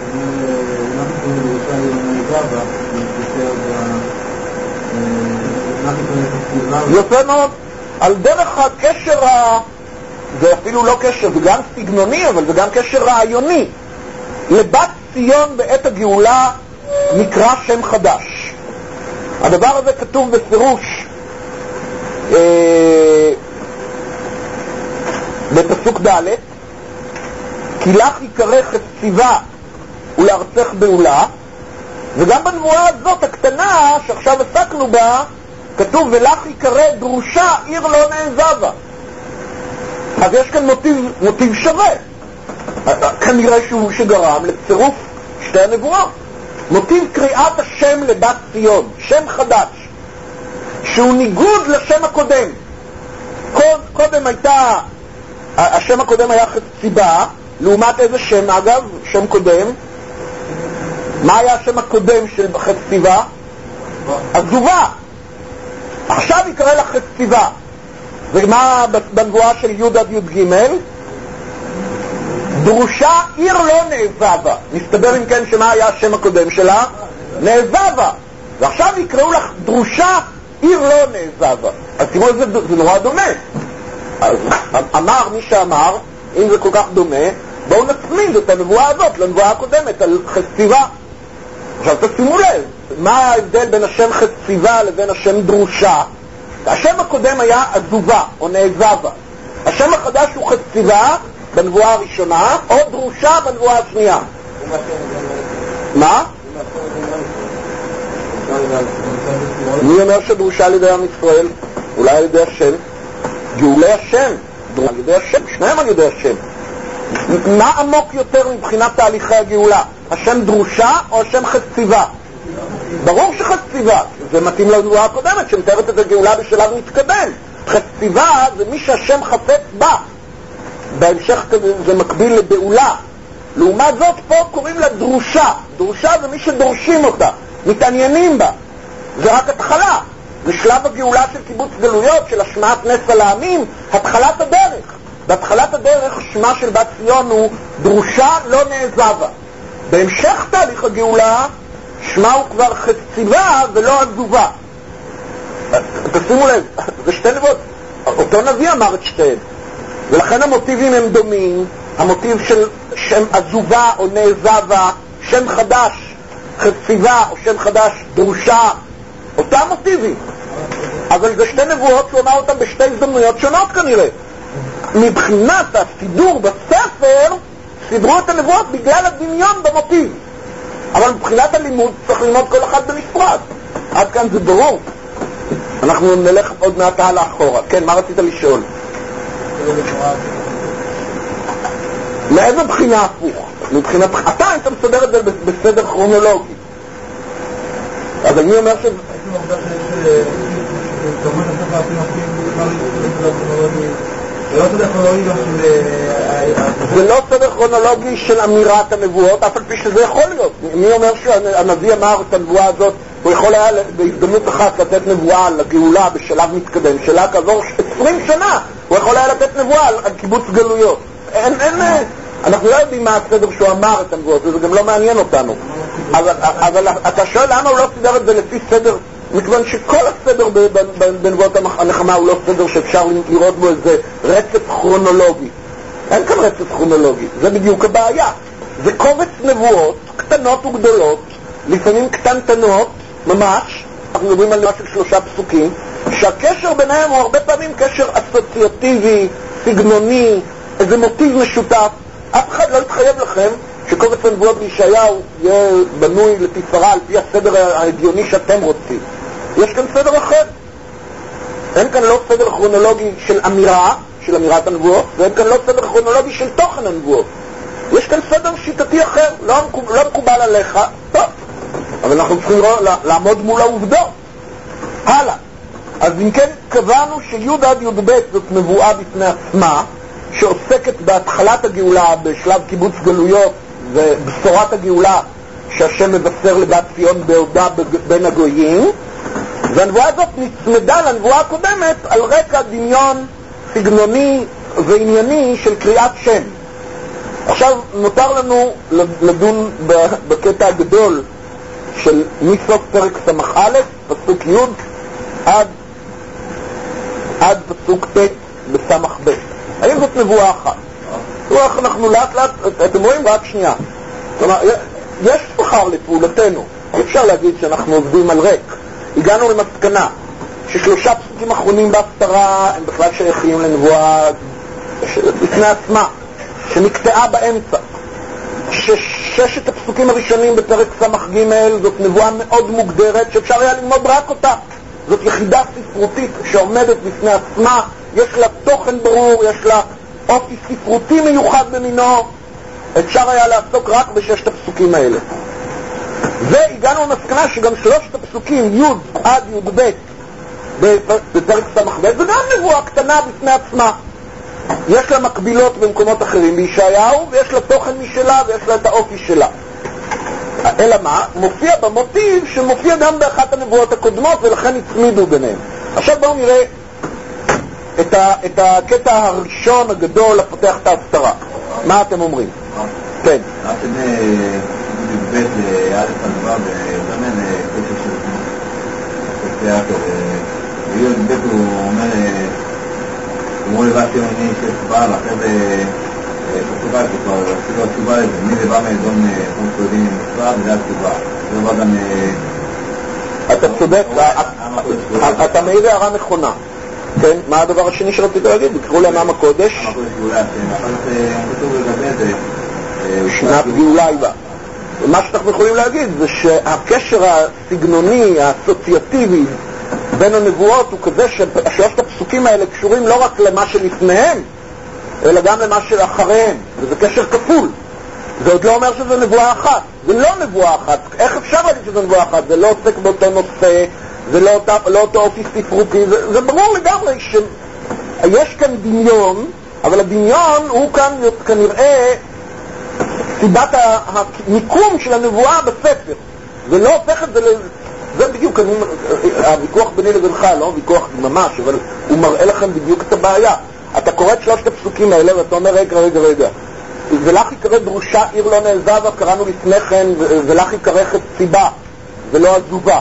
יפה מאוד. על דרך הקשר, זה אפילו לא קשר, זה גם סגנוני, אבל זה גם קשר רעיוני. לבת ציון בעת הגאולה נקרא שם חדש. הדבר הזה כתוב בפירוש בפסוק ד', כי לך יקרא חציבה ולארצך בעולה, וגם בנבואה הזאת הקטנה שעכשיו עסקנו בה כתוב ולך יקרא דרושה עיר לא נעזבה. אז יש כאן מוטיב שווה, כנראה שהוא שגרם לצירוף שתי הנבואות. מוטיב קריאת השם לבת ציון, שם חדש, שהוא ניגוד לשם הקודם. קודם הייתה, השם הקודם היה חציבה, לעומת איזה שם אגב, שם קודם? מה היה השם הקודם של חציבה? עזובה. עכשיו יקרא לה חציבה. ומה בנבואה של י' עד י' ג'? דרושה עיר לא נעזבה. מסתבר אם כן שמה היה השם הקודם שלה? נעזבה. ועכשיו יקראו לך דרושה עיר לא נעזבה. אז תראו, זה נורא דומה. אז אמר מי שאמר, אם זה כל כך דומה, בואו נצמיד את הנבואה הזאת לנבואה הקודמת על חציבה. עכשיו תשימו לב, מה ההבדל בין השם חציבה לבין השם דרושה? השם הקודם היה עזובה או נעזבה. השם החדש הוא חציבה בנבואה הראשונה, או דרושה בנבואה השנייה. מה? מי אומר שדרושה על ידי עם ישראל? אולי על ידי השם? גאולי השם, דרושה על ידי השם, שניהם על ידי השם. מה עמוק יותר מבחינת תהליכי הגאולה? השם דרושה או השם חציבה? ברור שחציבה, זה מתאים לנבואה הקודמת שמתארת את הגאולה בשלב מתקדם. חציבה זה מי שהשם חפץ בה, בהמשך זה מקביל לבעולה. לעומת זאת פה קוראים לה דרושה. דרושה זה מי שדורשים אותה, מתעניינים בה. זה רק התחלה, זה שלב הגאולה של קיבוץ גלויות, של השמעת נס על העמים, התחלת הדרך. בהתחלת הדרך שמה של בת ציון הוא דרושה לא נעזבה. בהמשך תהליך הגאולה שמה הוא כבר חציבה ולא עזובה. תשימו לב, זה שתי נבואות, אותו נביא אמר את שתיהן, ולכן המוטיבים הם דומים. המוטיב של שם עזובה או נעזבה, שם חדש חציבה או שם חדש דרושה, אותם מוטיבים, אבל זה שתי נבואות שהוא אמר אותם בשתי הזדמנויות שונות כנראה. מבחינת הסידור בספר סידרו את הנבואות בגלל הדמיון במוטיב, אבל מבחינת הלימוד צריך ללמוד כל אחד בנפרד. עד כאן זה ברור. אנחנו נלך עוד מעט הלאה אחורה. כן, מה רצית לשאול? מאיזה בחינה הפוך? מבחינת אתה היית מסדר את זה בסדר כרונולוגי, אז אני אומר ש... כמובן צריך להפעיל זה לא סדר כרונולוגי גם של... זה לא סדר כרונולוגי של אמירת הנבואות, אף על פי שזה יכול להיות. מי אומר שהנביא אמר את הנבואה הזאת, הוא יכול היה בהזדמנות אחת לתת נבואה לגאולה בשלב מתקדם, שלה כעבור 20 שנה, הוא יכול היה לתת נבואה על קיבוץ גלויות. אנחנו לא יודעים מה הסדר שהוא אמר את הנבואות, וזה גם לא מעניין אותנו. אבל אתה שואל למה הוא לא סידר את זה לפי סדר, מכיוון שכל הסדר בנבואות הנחמה הוא לא סדר שאפשר לראות בו איזה רצף כרונולוגי. אין כאן רצף כרונולוגי, זה בדיוק הבעיה. זה קובץ נבואות, קטנות וגדולות, לפעמים קטנטנות, ממש, אנחנו מדברים על משהו 3 פסוקים, שהקשר ביניהם הוא הרבה פעמים קשר אסוציאטיבי, סגנוני, איזה מוטיב משותף. אף אחד לא יתחייב לכם שקובץ הנבואות בישעיהו יהיה בנוי לתפארה על פי הסדר ההגיוני שאתם רוצים. יש כאן סדר אחר. אין כאן לא סדר כרונולוגי של אמירה, של אמירת הנבואות, ואין כאן לא סדר כרונולוגי של תוכן הנבואות. יש כאן סדר שיטתי אחר, לא מקובל עליך, טוב, אבל אנחנו צריכים לעמוד מול העובדות. הלאה. אז אם כן, קבענו שי' עד י"ב זאת נבואה בפני עצמה, שעוסקת בהתחלת הגאולה בשלב קיבוץ גלויות ובשורת הגאולה שהשם מבשר לבת ציון בעודה בין הגויים, והנבואה הזאת נצמדה לנבואה הקודמת על רקע דמיון סגנוני וענייני של קריאת שם. עכשיו נותר לנו לדון בקטע הגדול של מסוף פרק סמך א', פסוק י' עד פסוק ט' בסמך ב'. האם זאת נבואה אחת? אנחנו לאט לאט, אתם רואים רק שנייה. כלומר, יש שכר לפעולתנו. אי אפשר להגיד שאנחנו עובדים על ריק. הגענו למסקנה ש3 פסוקים אחרונים בהפטרה הם בכלל שייכים לנבואה בפני עצמה, שנקטעה באמצע. ש6 הפסוקים הראשונים בפרק סמך ג' זאת נבואה מאוד מוגדרת שאפשר היה ללמוד רק אותה. זאת יחידה ספרותית שעומדת בפני עצמה, יש לה תוכן ברור, יש לה אופי ספרותי מיוחד במינו, אפשר היה לעסוק רק ב6 הפסוקים האלה. והגענו למסקנה שגם 3 הפסוקים, י' עד י"ב בפרק סמך ב', זה גם נבואה קטנה בפני עצמה. יש לה מקבילות במקומות אחרים בישעיהו, ויש לה תוכן משלה, ויש לה את האופי שלה. אלא מה? מופיע במוטיב שמופיע גם באחת הנבואות הקודמות, ולכן הצמידו ביניהם. עכשיו בואו נראה את הקטע הראשון הגדול לפתח את ההפטרה. מה אתם אומרים? כן. רק בבית א' הנבואה וזמן קטע של יעקב. בבית הוא אומר, אמרו לבא ציוני שסבא, ואחרי זה פסוקה כבר, אפילו התשובה לזה, מי זה בא מאדום כמו סודין עם מספר, וזה התשובה. זה בא גם... אתה צודק, אתה מעיר הערה נכונה. כן, מה הדבר השני שרצית להגיד? תקראו להם עם הקודש. עם הקודש גאולה, שאחר כך כתוב לגבי זה. שנת גאולה היא בה. מה שאנחנו יכולים להגיד זה שהקשר הסגנוני, האסוציאטיבי בין הנבואות הוא כזה ששלושת הפסוקים האלה קשורים לא רק למה שלפניהם, אלא גם למה שלאחריהם, וזה קשר כפול. זה עוד לא אומר שזה נבואה אחת, זה לא נבואה אחת. איך אפשר להגיד שזה נבואה אחת? זה לא עוסק באותו נושא, זה לא אותו אופי ספרותי, זה ברור לגמרי שיש כאן דמיון, אבל הדמיון הוא כאן כנראה סיבת המיקום של הנבואה בספר. זה לא הופך את זה זה בדיוק הוויכוח ביני לבינך, לא ויכוח ממש, אבל הוא מראה לכם בדיוק את הבעיה. אתה קורא את 3 הפסוקים האלה ואתה אומר רגע ולך יקרא דרושה עיר לא נעזבה, קראנו לפני כן, ולך יקרא חציבה ולא עזובה.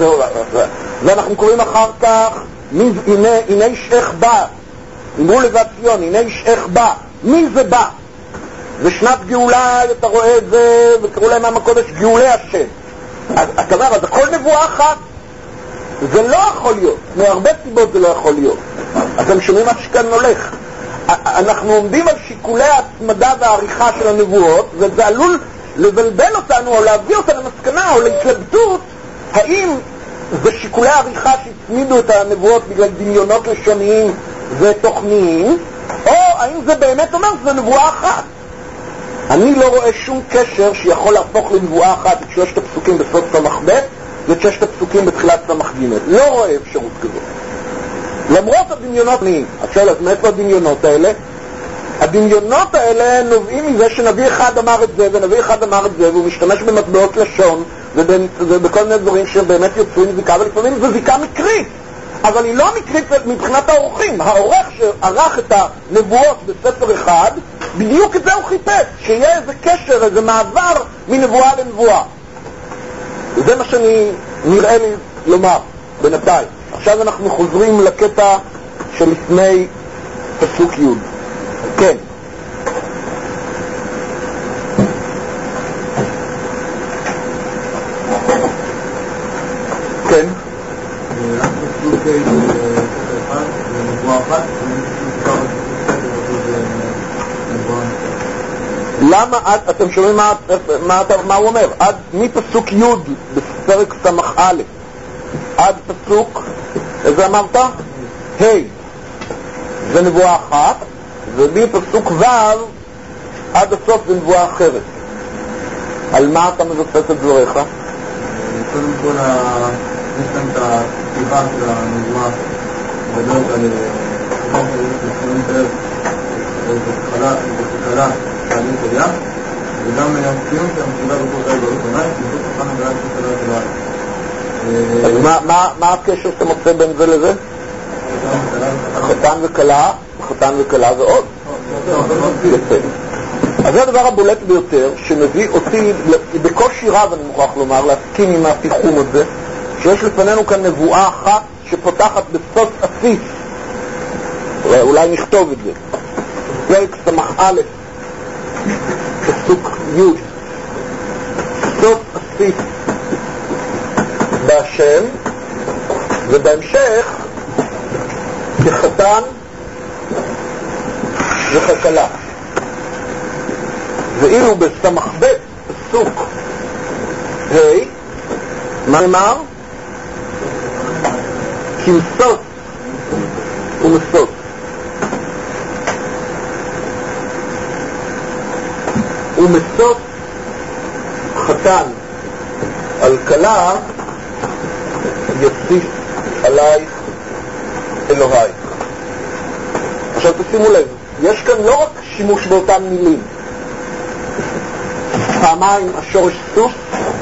ואנחנו קוראים אחר כך הנה אישך בא, אמרו לבת ציון הנה אישך בא. מי זה בא? ושנת גאולה, אתה רואה את זה, וקראו להם עם הקודש גאולי השם. אתה אומר, אז הכל נבואה אחת. זה לא יכול להיות, מהרבה סיבות זה לא יכול להיות. אתם שומעים מה שכאן הולך. אנחנו עומדים על שיקולי ההצמדה והעריכה של הנבואות, וזה עלול לבלבל אותנו או להביא אותנו למסקנה או להתלבטות האם זה שיקולי העריכה שהצמידו את הנבואות בגלל דמיונות לשוניים ותוכניים, או האם זה באמת אומר שזה נבואה אחת. אני לא רואה שום קשר שיכול להפוך לנבואה אחת את 3 הפסוקים בסוף סמך ב' ואת 6 הפסוקים בתחילת סמך ג'. לא רואה אפשרות כזאת. למרות הדמיונות נהיים. את שואלת, מאיפה הדמיונות האלה? הדמיונות האלה נובעים מזה שנביא אחד אמר את זה ונביא אחד אמר את זה, והוא משתמש במטבעות לשון ובכל מיני דברים שבאמת יוצרים זיקה, ולפעמים זו זיקה מקרית, אבל היא לא מקרית מבחינת האורחים. העורך שערך את הנבואות בספר אחד, בדיוק את זה הוא חיפש, שיהיה איזה קשר, איזה מעבר מנבואה לנבואה. וזה מה שאני נראה לי לומר בינתיים. עכשיו אנחנו חוזרים לקטע שלפני פסוק י'. כן. כן. למה עד, אתם שומעים מה הוא אומר? עד מפסוק י' בפרק סמך א' עד פסוק, איזה אמרת? היי. זה נבואה אחת, ומפסוק ו' עד הסוף זה נבואה אחרת. על מה אתה מבסס את דבריך? קודם כל, יש כאן את הפתיחה של הנבואה, מדברת על התחלה שעלי תליה, וגם הסיום שהמסיבה בכל חי ברוך עיני, ובכל תחנה ועד שתלה תלה. אז מה הקשר שאתה מוצא בין זה לזה? חתן וקלה, חתן וקלה ועוד. אז זה הדבר הבולט ביותר שמביא אותי בקושי רב, אני מוכרח לומר, להסכים עם התיחום הזה, שיש לפנינו כאן נבואה אחת שפותחת בסוף אסיס. אולי נכתוב את זה. פרק סמך א' פסוק י', סוף אסיס בהשם, ובהמשך כחתן וככלה. ואילו בסמך ב' פסוק ה' מה נאמר? כמסות ומסות. ומסות חתן על כלה יוסיף עלייך אלוהי. עכשיו תשימו לב, יש כאן לא רק שימוש באותן מילים, פעמיים השורש סוס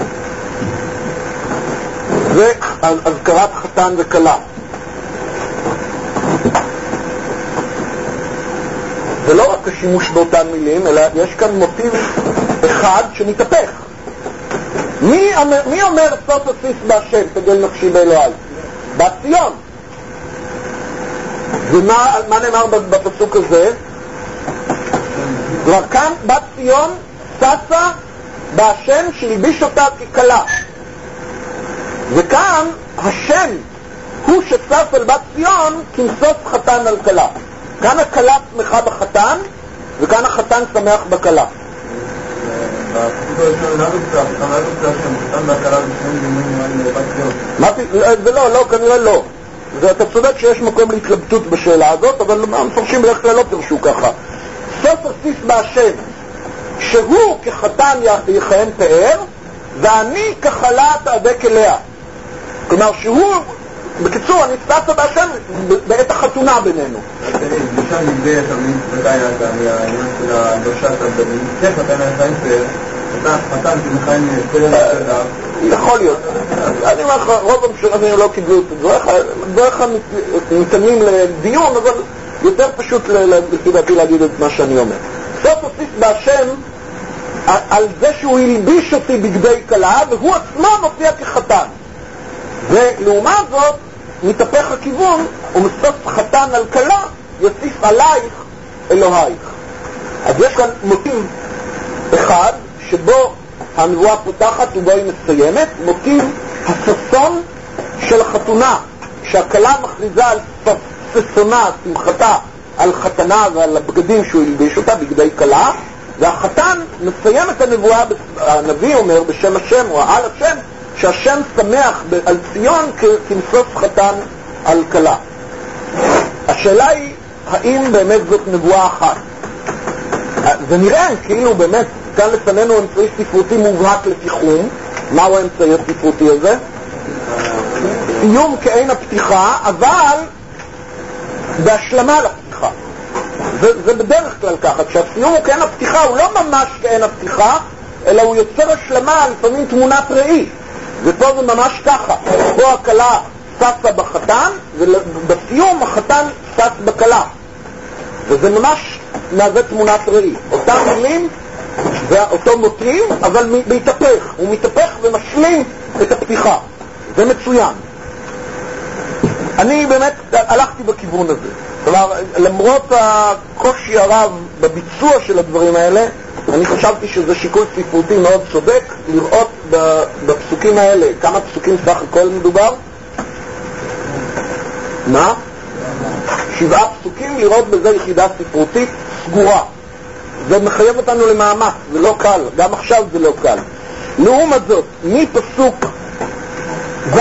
והזכרת חתן וכלה. זה לא רק השימוש באותן מילים, אלא יש כאן מוטיב אחד שמתהפך. מי אומר סוף אסיס בהשם תגל נפשי באלוהי? בת ציון. ומה נאמר בפסוק הזה? כבר כאן בת ציון ששה בהשם שליביש אותה ככלה, וכאן השם הוא ששש על בת ציון כמסוס חתן על כלה. כאן הכלה שמחה בחתן וכאן החתן שמח בכלה. לא, כנראה לא. אתה צודק שיש מקום להתלבטות בשאלה הזאת, אבל המפרשים בדרך כלל לא פרשו ככה. סוף אסיס בהשם שהוא כחתן יכהן פאר ואני כחלה תהדק אליה. כלומר שהוא, בקיצור, אני סטטה בהשם בעת החתונה בינינו. אפשר להגדיר את המילים בוודאי העניין של הדרשת הבנים. כן, חתן יכהן פאר, חתן שמכהן פאר. יכול להיות. אני אומר לך, רוב המשרדים לא קיבלו את דבריך מתעניינים לדיון, אבל יותר פשוט לפי דעתי להגיד את מה שאני אומר. סוף אסיס בהשם על זה שהוא ילביש אותי בגדי כלה והוא עצמו מופיע כחתן, ולעומת זאת מתהפך הכיוון ומסוף חתן על כלה יוסיף עלייך אלוהייך. אז יש כאן מוטיב אחד שבו הנבואה פותחת ובו היא מסיימת, מוטיב הששון של החתונה, שהכלה מכריזה על ששונה, שמחתה, על חתנה ועל הבגדים שהוא ילביש אותה בגדי כלה, והחתן מסיים את הנבואה, הנביא אומר בשם השם או על השם, שהשם שמח על ציון כמסוס חתן על כלה. השאלה היא האם באמת זאת נבואה אחת. זה נראה כאילו באמת כאן לפנינו אמצעי ספרותי מובהק לתיחום. מהו האמצעי הספרותי הזה? סיום כעין הפתיחה, אבל בהשלמה לפתיחה. זה בדרך כלל ככה, כשהסיום הוא כאין הפתיחה, הוא לא ממש כאין הפתיחה, אלא הוא יוצר השלמה, לפעמים תמונת ראי. ופה זה ממש ככה, פה הכלה ססה בחתן, ובסיום החתן סס בכלה. וזה ממש מהווה תמונת ראי. אותם מילים, ואותו מותרים, אבל מתהפך. הוא מתהפך ומשלים את הפתיחה. זה מצוין. אני באמת הלכתי בכיוון הזה. כלומר, למרות הקושי הרב בביצוע של הדברים האלה, אני חשבתי שזה שיקול ספרותי מאוד צודק, לראות בפסוקים האלה, כמה פסוקים סך הכל מדובר? מה? 7 פסוקים, לראות בזה יחידה ספרותית סגורה. זה מחייב אותנו למאמץ, זה לא קל, גם עכשיו זה לא קל. לעומת זאת, מפסוק ו'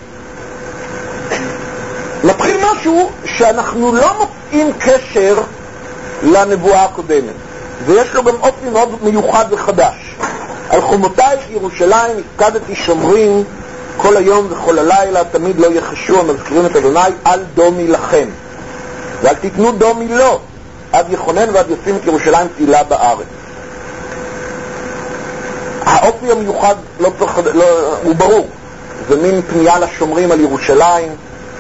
מתחיל משהו שאנחנו לא מוצאים קשר לנבואה הקודמת, ויש לו גם אופי מאוד מיוחד וחדש. על חומותייך ירושלים הפקדתי שומרים כל היום וכל הלילה, תמיד לא יחשו המזכירים את אדוני, אל דומי לכם ואל תיתנו דומי לו, עד יכונן ועד ישים את ירושלים תהילה בארץ. האופי המיוחד הוא ברור, זה מין פנייה לשומרים על ירושלים,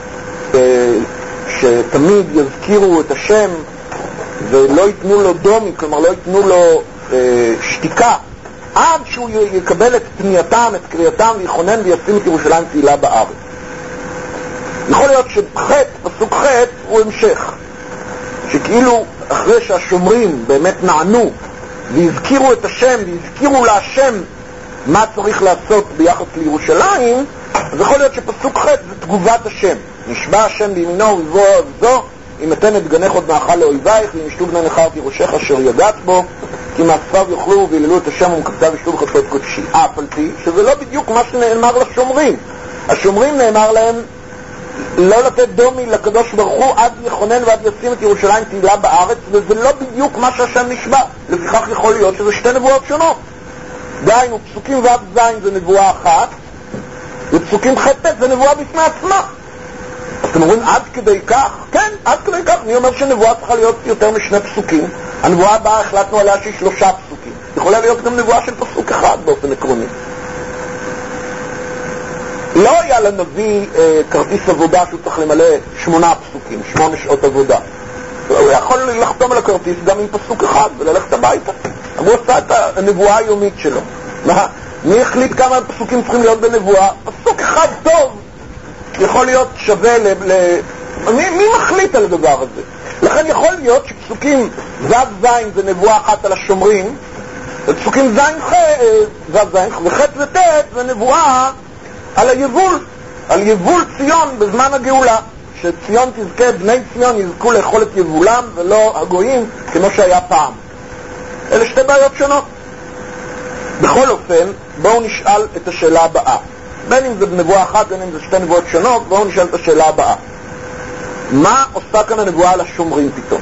שתמיד יזכירו את השם ולא ייתנו לו דומי, כלומר לא ייתנו לו שתיקה, עד שהוא יקבל את פנייתם, את קריאתם, ויכונן וישים את ירושלים תהילה בארץ. יכול להיות פסוק ח' הוא המשך, שכאילו אחרי שהשומרים באמת נענו והזכירו את השם והזכירו להשם מה צריך לעשות ביחס לירושלים, אז יכול להיות שפסוק ח' זה תגובת השם. נשבע השם בימינו ובזו אם אתן את גנך עוד מאכל לאויבייך ואם ישתו בני נכר תירושך אשר יגעת בו, כי מעשיו יאכלו ויללו את השם ומקבציו ישתו בחצות קודשי. אף על פי שזה לא בדיוק מה שנאמר לשומרים. השומרים נאמר להם לא לתת דומי לקדוש ברוך הוא עד יכונן ועד ישים את ירושלים תהילה בארץ, וזה לא בדיוק מה שהשם נשבע. לפיכך יכול להיות שזה 2 נבואות שונות. דהיינו, פסוקים ו' ז' זה נבואה אחת, ופסוקים ח' ט' זה נבואה בפני עצמה. אתם אומרים עד כדי כך? כן, עד כדי כך. אני אומר שנבואה צריכה להיות יותר מ2 פסוקים. הנבואה הבאה החלטנו עליה שהיא 3 פסוקים. יכולה להיות גם נבואה של פסוק אחד באופן עקרוני. לא היה לנביא כרטיס עבודה שהוא צריך למלא 8 פסוקים, 8 שעות עבודה. הוא יכול לחתום על הכרטיס גם עם פסוק אחד וללכת הביתה. הוא עושה את הנבואה היומית שלו. מי החליט כמה פסוקים צריכים להיות בנבואה? פסוק אחד טוב יכול להיות שווה מי מחליט על הדבר הזה? לכן יכול להיות שפסוקים ו' ז' זה נבואה אחת על השומרים, ופסוקים ו' ז' וח' וט' זה נבואה על היבול, על יבול ציון בזמן הגאולה, שציון תזכה, בני ציון יזכו לאכול את יבולם ולא הגויים כמו שהיה פעם. אלה 2 בעיות שונות. בכל אופן, בואו נשאל את השאלה הבאה. בין אם זה בנבואה אחת, בין אם זה 2 נבואות שונות, בואו נשאל את השאלה הבאה. מה עושה כאן הנבואה על השומרים פתאום?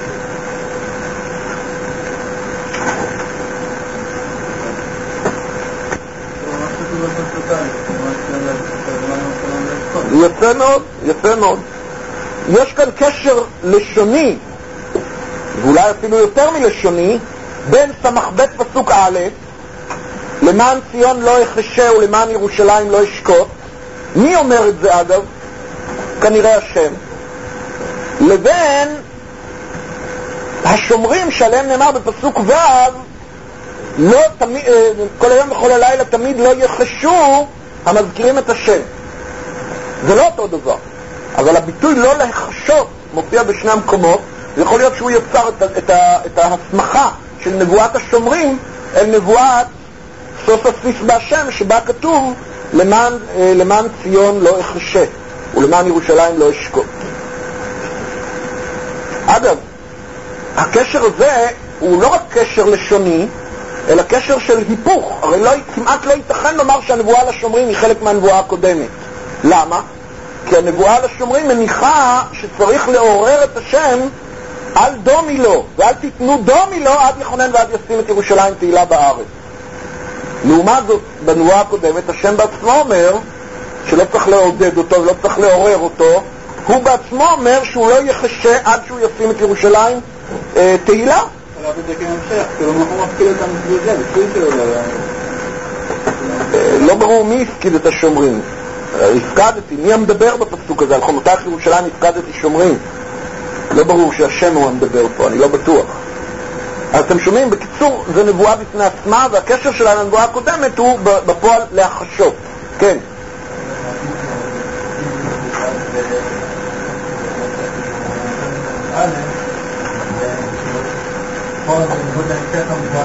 יפה מאוד, יפה מאוד. יש כאן קשר לשוני, ואולי אפילו יותר מלשוני, בין סמך ב' פסוק א', למען ציון לא יחשה ולמען ירושלים לא ישקוט. מי אומר את זה אגב? כנראה השם. לבין השומרים שעליהם נאמר בפסוק ו' לא תמיד, כל היום וכל הלילה תמיד לא יחשו המזכירים את השם. זה לא אותו דבר, אבל הביטוי לא לחשות מופיע בשני המקומות. יכול להיות שהוא יצר את ההסמכה של נבואת השומרים אל נבואת סוף הסיס בהשם, שבה כתוב למען ציון לא יחשה ולמען ירושלים לא ישקוט. אגב, הקשר הזה הוא לא רק קשר לשוני, אלא קשר של היפוך. הרי כמעט לא ייתכן לומר שהנבואה לשומרים היא חלק מהנבואה הקודמת. למה? כי הנבואה לשומרים מניחה שצריך לעורר את השם אל דומי לו, ואל תיתנו דומי לו עד יכונן ועד ישים את ירושלים תהילה בארץ. לעומת זאת, בנבואה הקודמת השם בעצמו אומר שלא צריך לעודד אותו ולא צריך לעורר אותו, הוא בעצמו אומר שהוא לא יחשה עד שהוא ישים את ירושלים תהילה. אבל זה כהמשך, כאילו הוא מפקיד אותם בזה, בשביל שלו לא ברור מי הפקיד את השומרים. הפקדתי, מי המדבר בפסוק הזה? על חומותייך ירושלים הפקדתי שומרים. לא ברור שהשם הוא המדבר פה, אני לא בטוח. אז אתם שומעים, בקיצור, זה נבואה בפני עצמה, והקשר שלה לנבואה הקודמת הוא בפועל להחשות. כן. פה זה נבואות ההמשך המבואה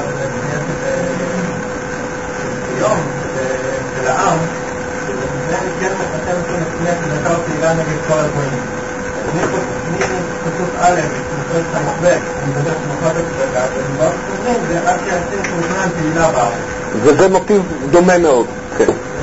יום של העם, שזה כן מחשב אותו לפני שנתר תהילה נגד כל הגויים. מי פסוק א', נפרש את המחבק, אני מדבר שמחבק בדקה, ומבואות חוזרים, זה רק שיעשים כמובן תהילה בארץ. וזה מוטיב דומה מאוד, כן.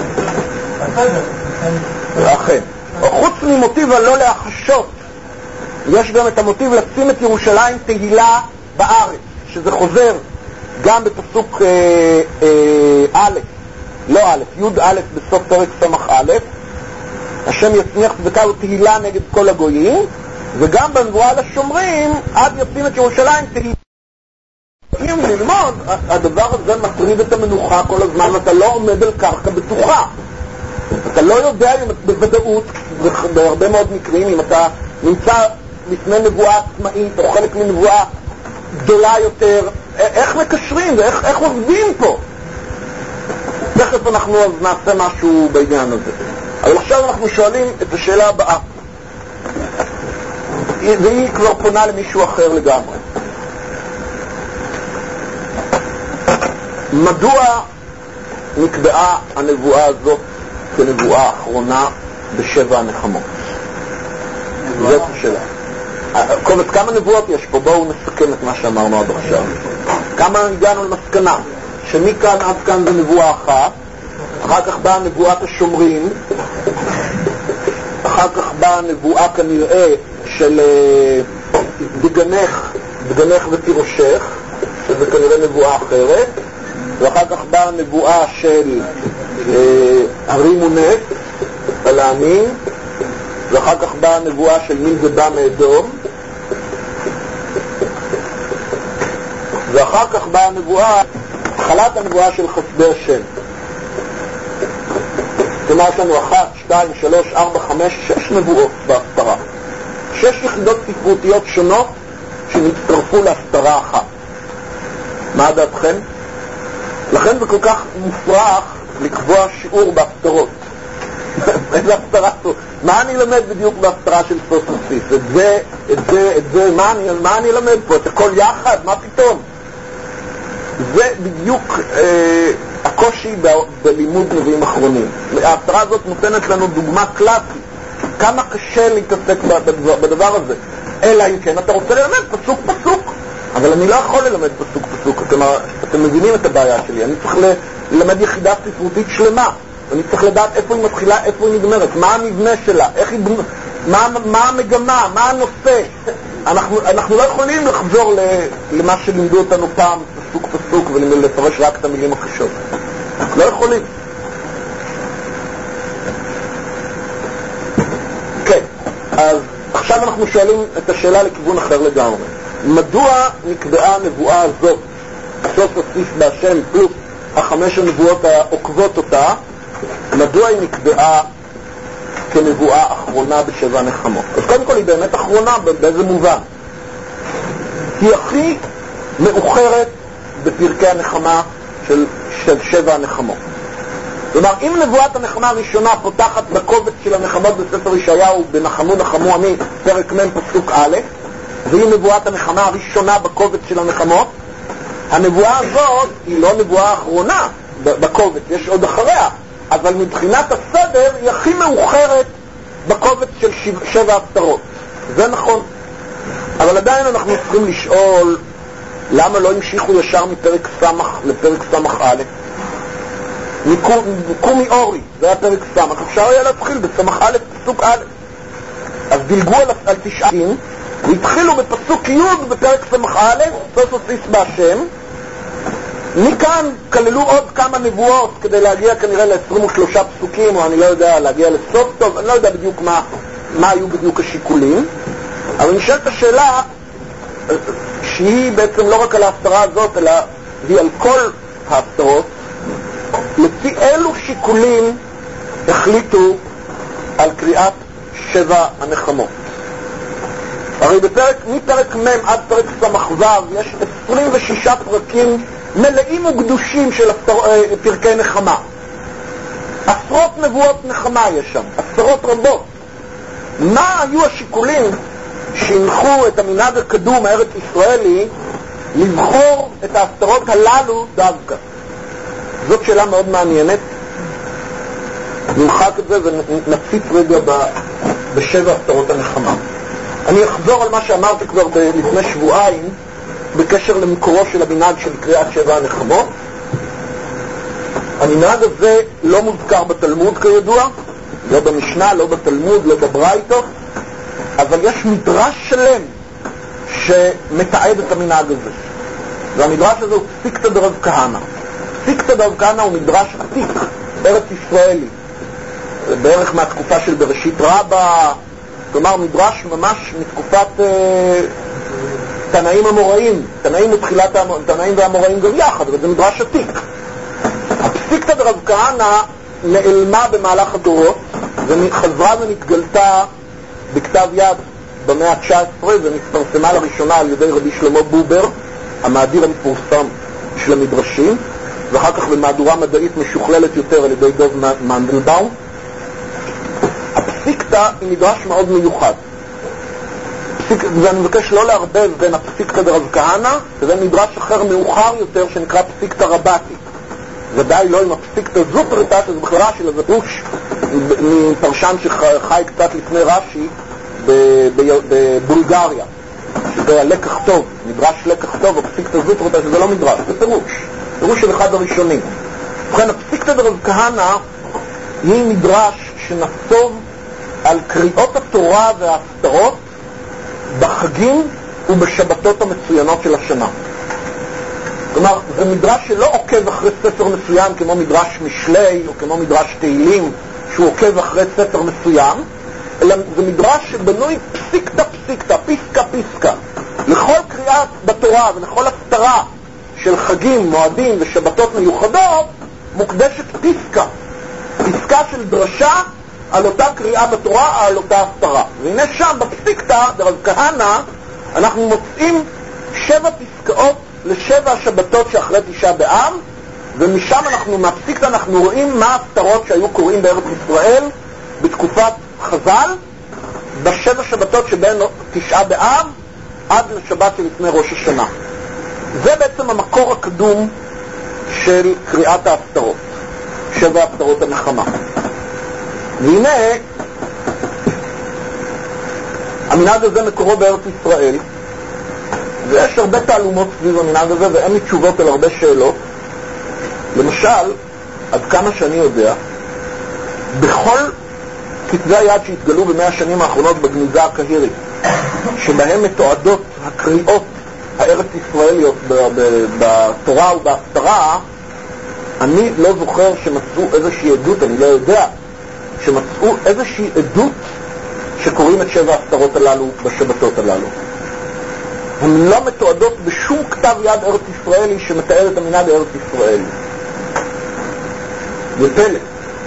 אכן. חוץ ממוטיב הלא להחשות, יש גם את המוטיב לשים את ירושלים תהילה בארץ, שזה חוזר גם בפסוק א', לא א', י' א' בסוף פרק סמך א', השם יצמיח צדקה ותהילה נגד כל הגויים, וגם בנבואה לשומרים עד ישים את ירושלים תהילה. אם ללמוד, הדבר הזה מטריד את המנוחה כל הזמן, ואתה לא עומד על קרקע בטוחה. אתה לא יודע אם בוודאות, בהרבה מאוד מקרים, אם אתה נמצא לפני נבואה עצמאית או חלק מנבואה גדולה יותר, איך מקשרים ואיך עובדים פה? תכף אנחנו אז נעשה משהו בעניין הזה. אבל עכשיו אנחנו שואלים את השאלה הבאה, והיא כבר פונה למישהו אחר לגמרי. מדוע נקבעה הנבואה הזאת כנבואה האחרונה בשבע הנחמות? זאת השאלה. קובץ, כמה נבואות יש פה? בואו נסכם את מה שאמרנו עד עכשיו. כמה הגענו למסקנה? שמכאן עד כאן זה נבואה אחת, אחר כך באה נבואת השומרים, אחר כך באה נבואה כנראה של דגנך ותירושך, שזה כנראה נבואה אחרת, ואחר כך באה נבואה של הרים ונס על העמים, ואחר כך באה נבואה של מי זה בא מאדום, ואחר כך באה נבואה, התחלת הנבואה של חסדי השם. כלומר, יש לנו 1, 2, 3, 4, 5, 6 נבואות בהפטרה. 6 יחידות ספרותיות שונות שנצטרפו להפטרה אחת. מה דעתכם? לכן זה כל כך מופרך לקבוע שיעור בהפטרות. איזה הפטרה פה? מה אני למד בדיוק בהפטרה של סוסוסיס? את זה, מה אני למד פה? את הכל יחד? מה פתאום? זה בדיוק הקושי בלימוד נביאים אחרונים. ההפטרה הזאת נותנת לנו דוגמה קלאסית. כמה קשה להתעסק בדבר הזה. אלא אם כן אתה רוצה ללמד פסוק פסוק. אבל אני לא יכול ללמד פסוק פסוק. אתם מבינים את הבעיה שלי. אני צריך ללמד יחידה ספרותית שלמה. אני צריך לדעת איפה היא מתחילה, איפה היא נגמרת, מה המבנה שלה, מה המגמה, מה הנושא. אנחנו לא יכולים לחזור למה שלימדו אותנו פעם, פסוק פסוק, ולפרש רק את המילים הקשות. לא יכולים. כן, אז עכשיו אנחנו שואלים את השאלה לכיוון אחר לגמרי. מדוע נקבעה הנבואה הזאת, סוף הסעיף בהשם פלוס 5 הנבואות העוקבות אותה, מדוע היא נקבעה כנבואה אחרונה בשבע הנחמות? אז קודם כל היא באמת אחרונה, באיזה מובן? היא הכי מאוחרת בפרקי הנחמה של שבע הנחמות. כלומר, אם נבואת הנחמה הראשונה פותחת בקובץ של הנחמות בספר ישעיהו בנחמו נחמו עמי, פרק מ' פסוק א', והיא נבואת הנחמה הראשונה בקובץ של הנחמות, הנבואה הזאת היא לא נבואה האחרונה בקובץ, יש עוד אחריה, אבל מבחינת הסדר היא הכי מאוחרת בקובץ של 7 הפטרות. זה נכון. אבל עדיין אנחנו צריכים לשאול למה לא המשיכו ישר מפרק סמך לפרק סמך א'. קומי אורי, זה היה פרק סמך, אפשר היה להתחיל בסמך א' פסוק א'. אז דילגו על 9 והתחילו בפסוק י' בפרק סמך א', סוסוסיס בהשם. מכאן כללו עוד כמה נבואות כדי להגיע כנראה ל-23 פסוקים, או אני לא יודע, להגיע לסוף טוב, אני לא יודע בדיוק מה היו בדיוק השיקולים, אבל נשאלת השאלה שהיא בעצם לא רק על ההפטרה הזאת, אלא היא על כל ההפטרות, לפי אילו שיקולים החליטו על קריאת 7 הנחמות. הרי מפרק מ' עד פרק ס"ו יש 26 פרקים מלאים וגדושים של פרקי נחמה. עשרות נבואות נחמה יש שם, עשרות רבות. מה היו השיקולים שהנחו את המנהג הקדום הארץ ישראלי לבחור את ההפטרות הללו דווקא? זאת שאלה מאוד מעניינת. נמחק את זה ונציץ רגע בשבע הפטרות הנחמה. אני אחזור על מה שאמרתי כבר לפני שבועיים בקשר למקורו של המנהג של קריאת 7 הנחמות. המנהג הזה לא מוזכר בתלמוד כידוע, לא במשנה, לא בתלמוד, לא בברייתות, אבל יש מדרש שלם שמתעד את המנהג הזה. והמדרש הזה הוא פסיקתא דרב כהנא. פסיקתא דרב כהנא הוא מדרש עתיק, ארץ ישראלי, בערך מהתקופה של בראשית רבה, כלומר מדרש ממש מתקופת תנאים המוראים, תנאים והמוראים גם יחד, אבל זה מדרש עתיק. הפסיקתא דרב כהנא נעלמה במהלך הדורות, וחזרה ונתגלתה בכתב יד במאה ה-19, ונתפרסמה לראשונה על ידי רבי שלמה בובר, המאדיר המפורסם של המדרשים, ואחר כך במהדורה מדעית משוכללת יותר על ידי דב מנדלבאום. הפסיקתא היא מדרש מאוד מיוחד, ואני מבקש לא לערבב בין הפסיקתא דרב כהנא לבין מדרש אחר מאוחר יותר שנקרא פסיקתא רבתי. ודאי לא עם הפסיקתא זוטרתא, שזה בכלל של הזפוש מפרשן שחי קצת לפני רש"י בבולגריה, שזה הלקח טוב, מדרש לקח טוב. הפסיקתא זוטרתא שזה לא מדרש, זה פירוש של אחד הראשונים. ובכן, הפסיקתא דרב כהנא היא מדרש שנסוב על קריאות התורה וההפטרות בחגים ובשבתות המצוינות של השנה. כלומר, זה מדרש שלא עוקב אחרי ספר מסוים כמו מדרש משלי או כמו מדרש תהילים שהוא עוקב אחרי ספר מסוים, אלא זה מדרש שבנוי פסיקתא פסיקתא, פיסקה. לכל קריאה בתורה ולכל הפטרה של חגים, מועדים ושבתות מיוחדות מוקדשת פסקה של דרשה על אותה קריאה בתורה, על אותה הפטרה. והנה שם בפסיקתא דרב כהנא אנחנו מוצאים 7 פסקאות ל7 השבתות שאחרי 9 באב, ומשם מהפסיקתא אנחנו רואים מה ההפטרות שהיו קוראים בארץ ישראל בתקופת חז"ל ב7 שבתות שבין 9 באב עד לשבת שלפני ראש השנה. זה בעצם המקור הקדום של קריאת ההפטרות, 7 הפטרות הנחמה. והנה המנהג הזה מקורו בארץ ישראל, ויש הרבה תעלומות סביב המנהג הזה ואין לי תשובות על הרבה שאלות. למשל, עד כמה שאני יודע, בכל כתבי היד שהתגלו ב100 השנים האחרונות בגניזה הקהירית, שבהם מתועדות הקריאות הארץ ישראליות בתורה ובהפטרה, אני לא זוכר שמצאו איזושהי עדות, אני לא יודע, שמצאו איזושהי עדות שקוראים את 7 ההפטרות הללו בשבתות הללו. הן לא מתועדות בשום כתב יד ארץ ישראלי שמתאר את המנהג ארץ ישראלי. ופלא.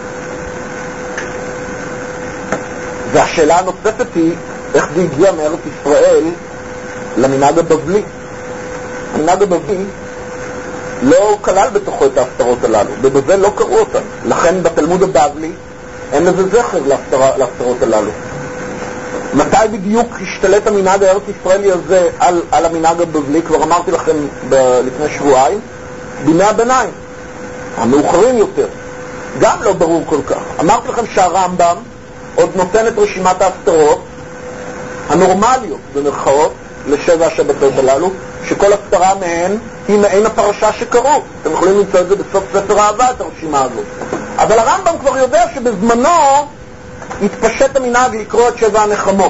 והשאלה הנוספת היא, איך זה הגיע מארץ ישראל למנהג הבבלי? המנהג הבבלי לא כלל בתוכו את ההפטרות הללו, בבבל לא קראו אותן, לכן בתלמוד הבבלי אין לזה זכר להפטרות הללו. מתי בדיוק השתלט המנהג הארץ ישראלי הזה על המנהג הבבלי? כבר אמרתי לכם לפני שבועיים, בימי הביניים המאוחרים יותר, גם לא ברור כל כך. אמרתי לכם שהרמב"ם עוד נותן את רשימת ההפטרות הנורמליות במרכאות ל7 השבתות הללו, שכל הפטרה מהן היא מעין הפרשה שקראו. אתם יכולים למצוא את זה בסוף ספר האהבה, את הרשימה הזאת. אבל הרמב"ם כבר יודע שבזמנו התפשט המנהג לקרוא את 7 הנחמות.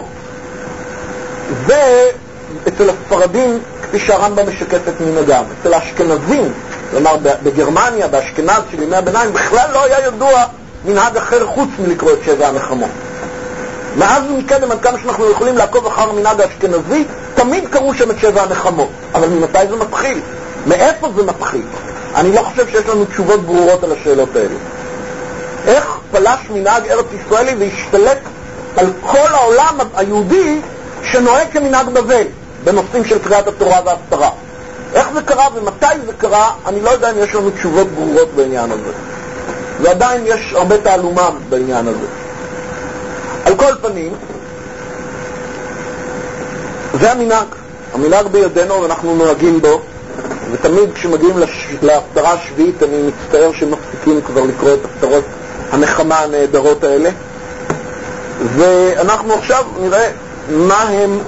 זה אצל הספרדים, כפי שהרמב"ם משקף את מנהגם. אצל האשכנזים, כלומר בגרמניה, באשכנז של ימי הביניים, בכלל לא היה ידוע מנהג אחר חוץ מלקרוא את 7 הנחמות. מאז ומקדם, עד כמה שאנחנו יכולים לעקוב אחר המנהג האשכנזי, תמיד קראו שם את 7 הנחמות. אבל ממתי זה מתחיל? מאיפה זה מתחיל? אני לא חושב שיש לנו תשובות ברורות על השאלות האלה. איך פלש מנהג ארץ ישראלי והשתלט על כל העולם היהודי שנוהג כמנהג בבל בנושאים של קריאת התורה וההפטרה? איך זה קרה ומתי זה קרה? אני לא יודע אם יש לנו תשובות ברורות בעניין הזה. ועדיין יש הרבה תעלומה בעניין הזה. על כל פנים, זה המנהג בידינו ואנחנו נוהגים בו, ותמיד כשמגיעים להפטרה השביעית אני מצטער שמפסיקים כבר לקרוא את הפטרות הנחמה הנהדרות האלה, ואנחנו עכשיו נראה מה הם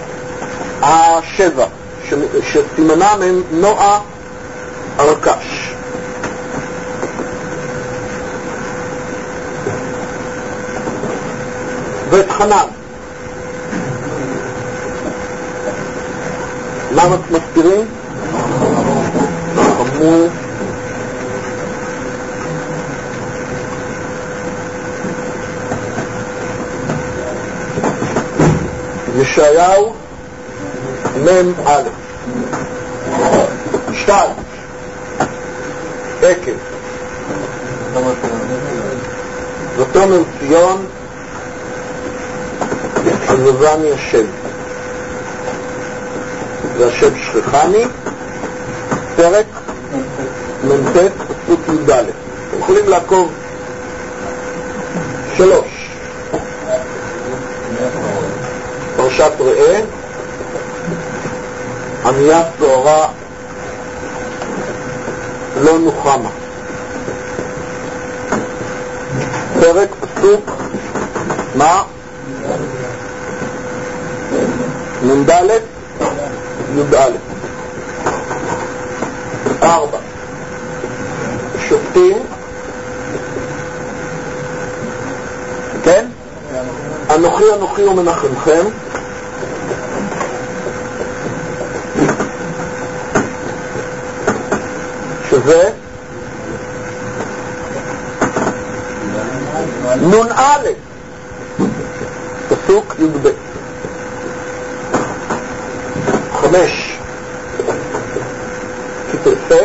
השבע שסימנם הם נועה ארקש. ואת חנן. מה מסבירים? נחמו, ישעיהו מם א' 2 עקב ותאמר ציון עזבני השם והשם שכחני, פרק מ"ט פסוק י"ד. אתם יכולים לעקוב 3 פרשת ראה, עמיית סוערה לא נוחמה, פרק פסוק מה? נ"ד י"א. 4 שופטים, כן? אנוכי אנוכי ומנחמכם, שזה נ"א פסוק י"ב. 5 כי תעשה,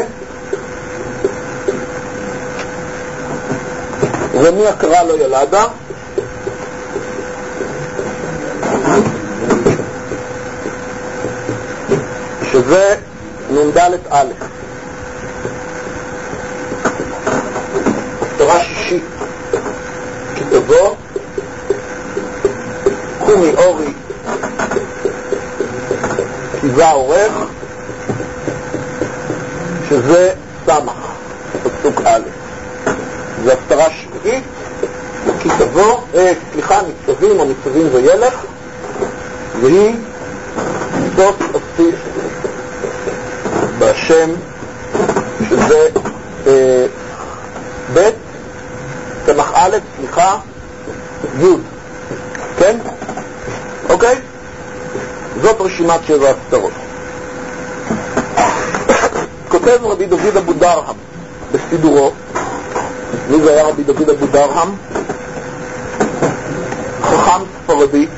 ומי הקרא לא ילדה, שזה נ"ד א'. הפטרה שישית כי תבוא, קומי אורי כיבה עורך, שזה סמך פסוק א'. זה הפטרה שביעית כי תבוא, ניצבים או ניצבים וילך, והיא סוף אסיף בהשם, שזה ב' תמח א' י', כן? אוקיי? זאת רשימת 7 הפטרות. כותב רבי דוד אבו דרהם בסידורו. מי זה היה רבי דוד אבו דרהם? חכם ספרדי,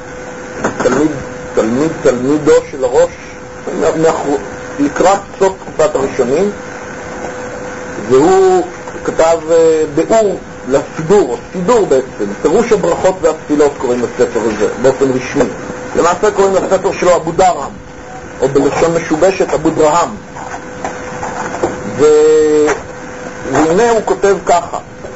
תלמידו של הראש לקראת סוף תקופת הראשונים, והוא כתב ביאור לסידור, סידור בעצם, פירוש הברכות והתפילות קוראים לספר הזה באופן רשמי. למעשה קוראים לספר שלו אבו דרהם, או בלשון משובשת אבו דרהם. והנה הוא כותב ככה,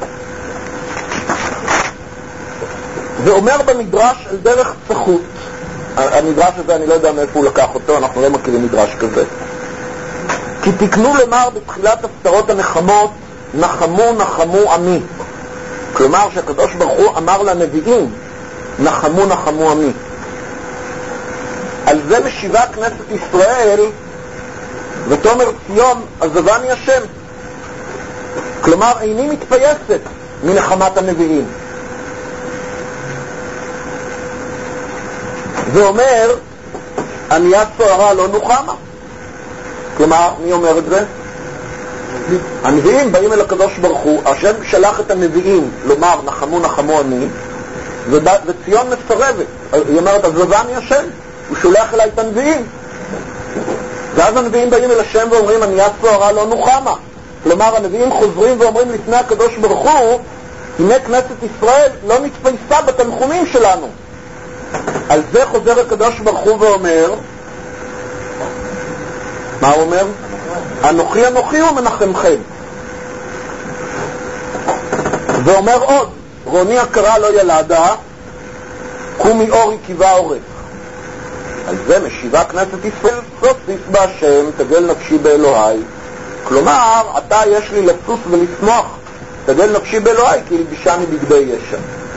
ואומר במדרש על דרך צחות, המדרש הזה אני לא יודע מאיפה הוא לקח אותו, אנחנו לא מכירים מדרש כזה, כי תקנו לומר בתחילת הפטרות הנחמות נחמו נחמו עמי, כלומר שהקדוש ברוך הוא אמר לנביאים נחמו נחמו עמי. על זה משיבה כנסת ישראל ותאמר ציון עזבני השם, כלומר איני מתפייסת מנחמת הנביאים. זה אומר עמיית סוערה לא נוחמה, כלומר מי אומר את זה? הנביאים באים אל הקדוש ברוך הוא, השם שלח את הנביאים לומר נחמו נחמו אני, וציון מסרבת. היא אומרת, עזבני השם, הוא שולח אליי את הנביאים. ואז הנביאים באים אל השם ואומרים, עניית סוהרה לא נוחמה. כלומר, הנביאים חוזרים ואומרים לפני הקדוש ברוך הוא, הנה כנסת ישראל לא נתפייסה בתנחומים שלנו. על זה חוזר הקדוש ברוך הוא ואומר, מה הוא אומר? אנוכי אנוכי הוא מנחמכם. ואומר עוד, רוני הקרא לא ילדה, קומי אורי קיבה עורך. על זה משיבה כנסת ישראל, סוסיס בהשם, תגל נפשי באלוהי. כלומר, עתה יש לי לסוס ולשמוח, תגל נפשי באלוהי, כי לבישני בגדי ישע.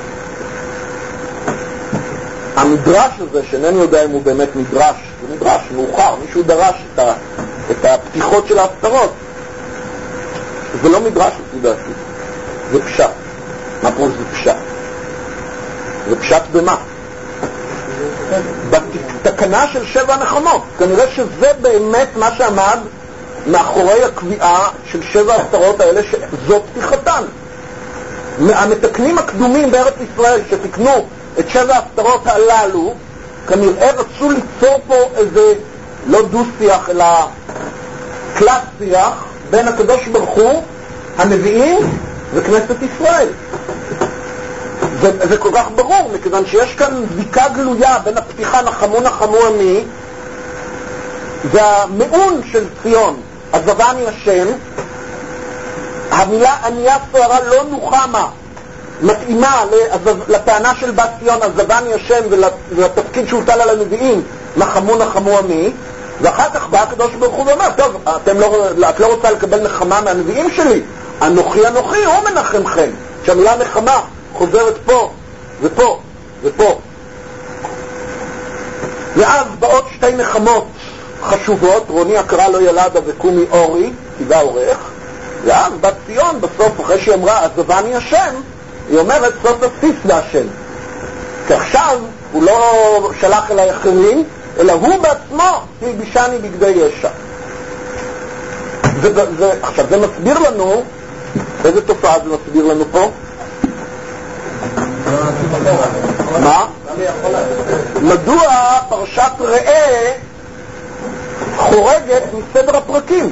המדרש הזה, שאינני יודע אם הוא באמת מדרש, זה מדרש מאוחר, מישהו דרש את הפתיחות של ההפטרות. זה לא מדרש לפי דעתי, זה פשט. מה פה זה פשט? זה פשט במה? בתקנה של 7 נחמות. כנראה שזה באמת מה שעמד מאחורי הקביעה של 7 ההפטרות האלה, שזו פתיחתן. המתקנים הקדומים בארץ ישראל שתקנו את 7 ההפטרות הללו, כנראה רצו ליצור פה איזה לא דו-שיח אלא קלאס שיח בין הקדוש ברוך הוא, הנביאים וכנסת ישראל. זה כל כך ברור, מכיוון שיש כאן זיקה גלויה בין הפתיחה נחמו נחמו עמי והמעון של ציון, עזבני השם. המילה עניית סוהרה לא נוחמה מתאימה לטענה של בת ציון, עזבני השם, ולתפקיד שהוטל על הנביאים, נחמו נחמו עמי. ואחר כך בא הקדוש ברוך הוא ואומר, טוב, את לא רוצה לקבל נחמה מהנביאים שלי, אנוכי אנוכי הוא מנחמכם. שהמילה נחמה חוזרת פה ופה ופה. ואז באות 2 נחמות חשובות, רוני הקרא לא ילדה וקומי אורי קיבה עורך. ואז בת ציון בסוף, אחרי שהיא אמרה עזבני השם, היא אומרת סוף הסיס להשם, כי עכשיו הוא לא שלח אליי אחרים, אלא הוא בעצמו הלבישני בגדי ישע. עכשיו זה מסביר לנו, איזה תופעה זה מסביר לנו פה? מה? מדוע פרשת ראה חורגת מסדר הפרקים?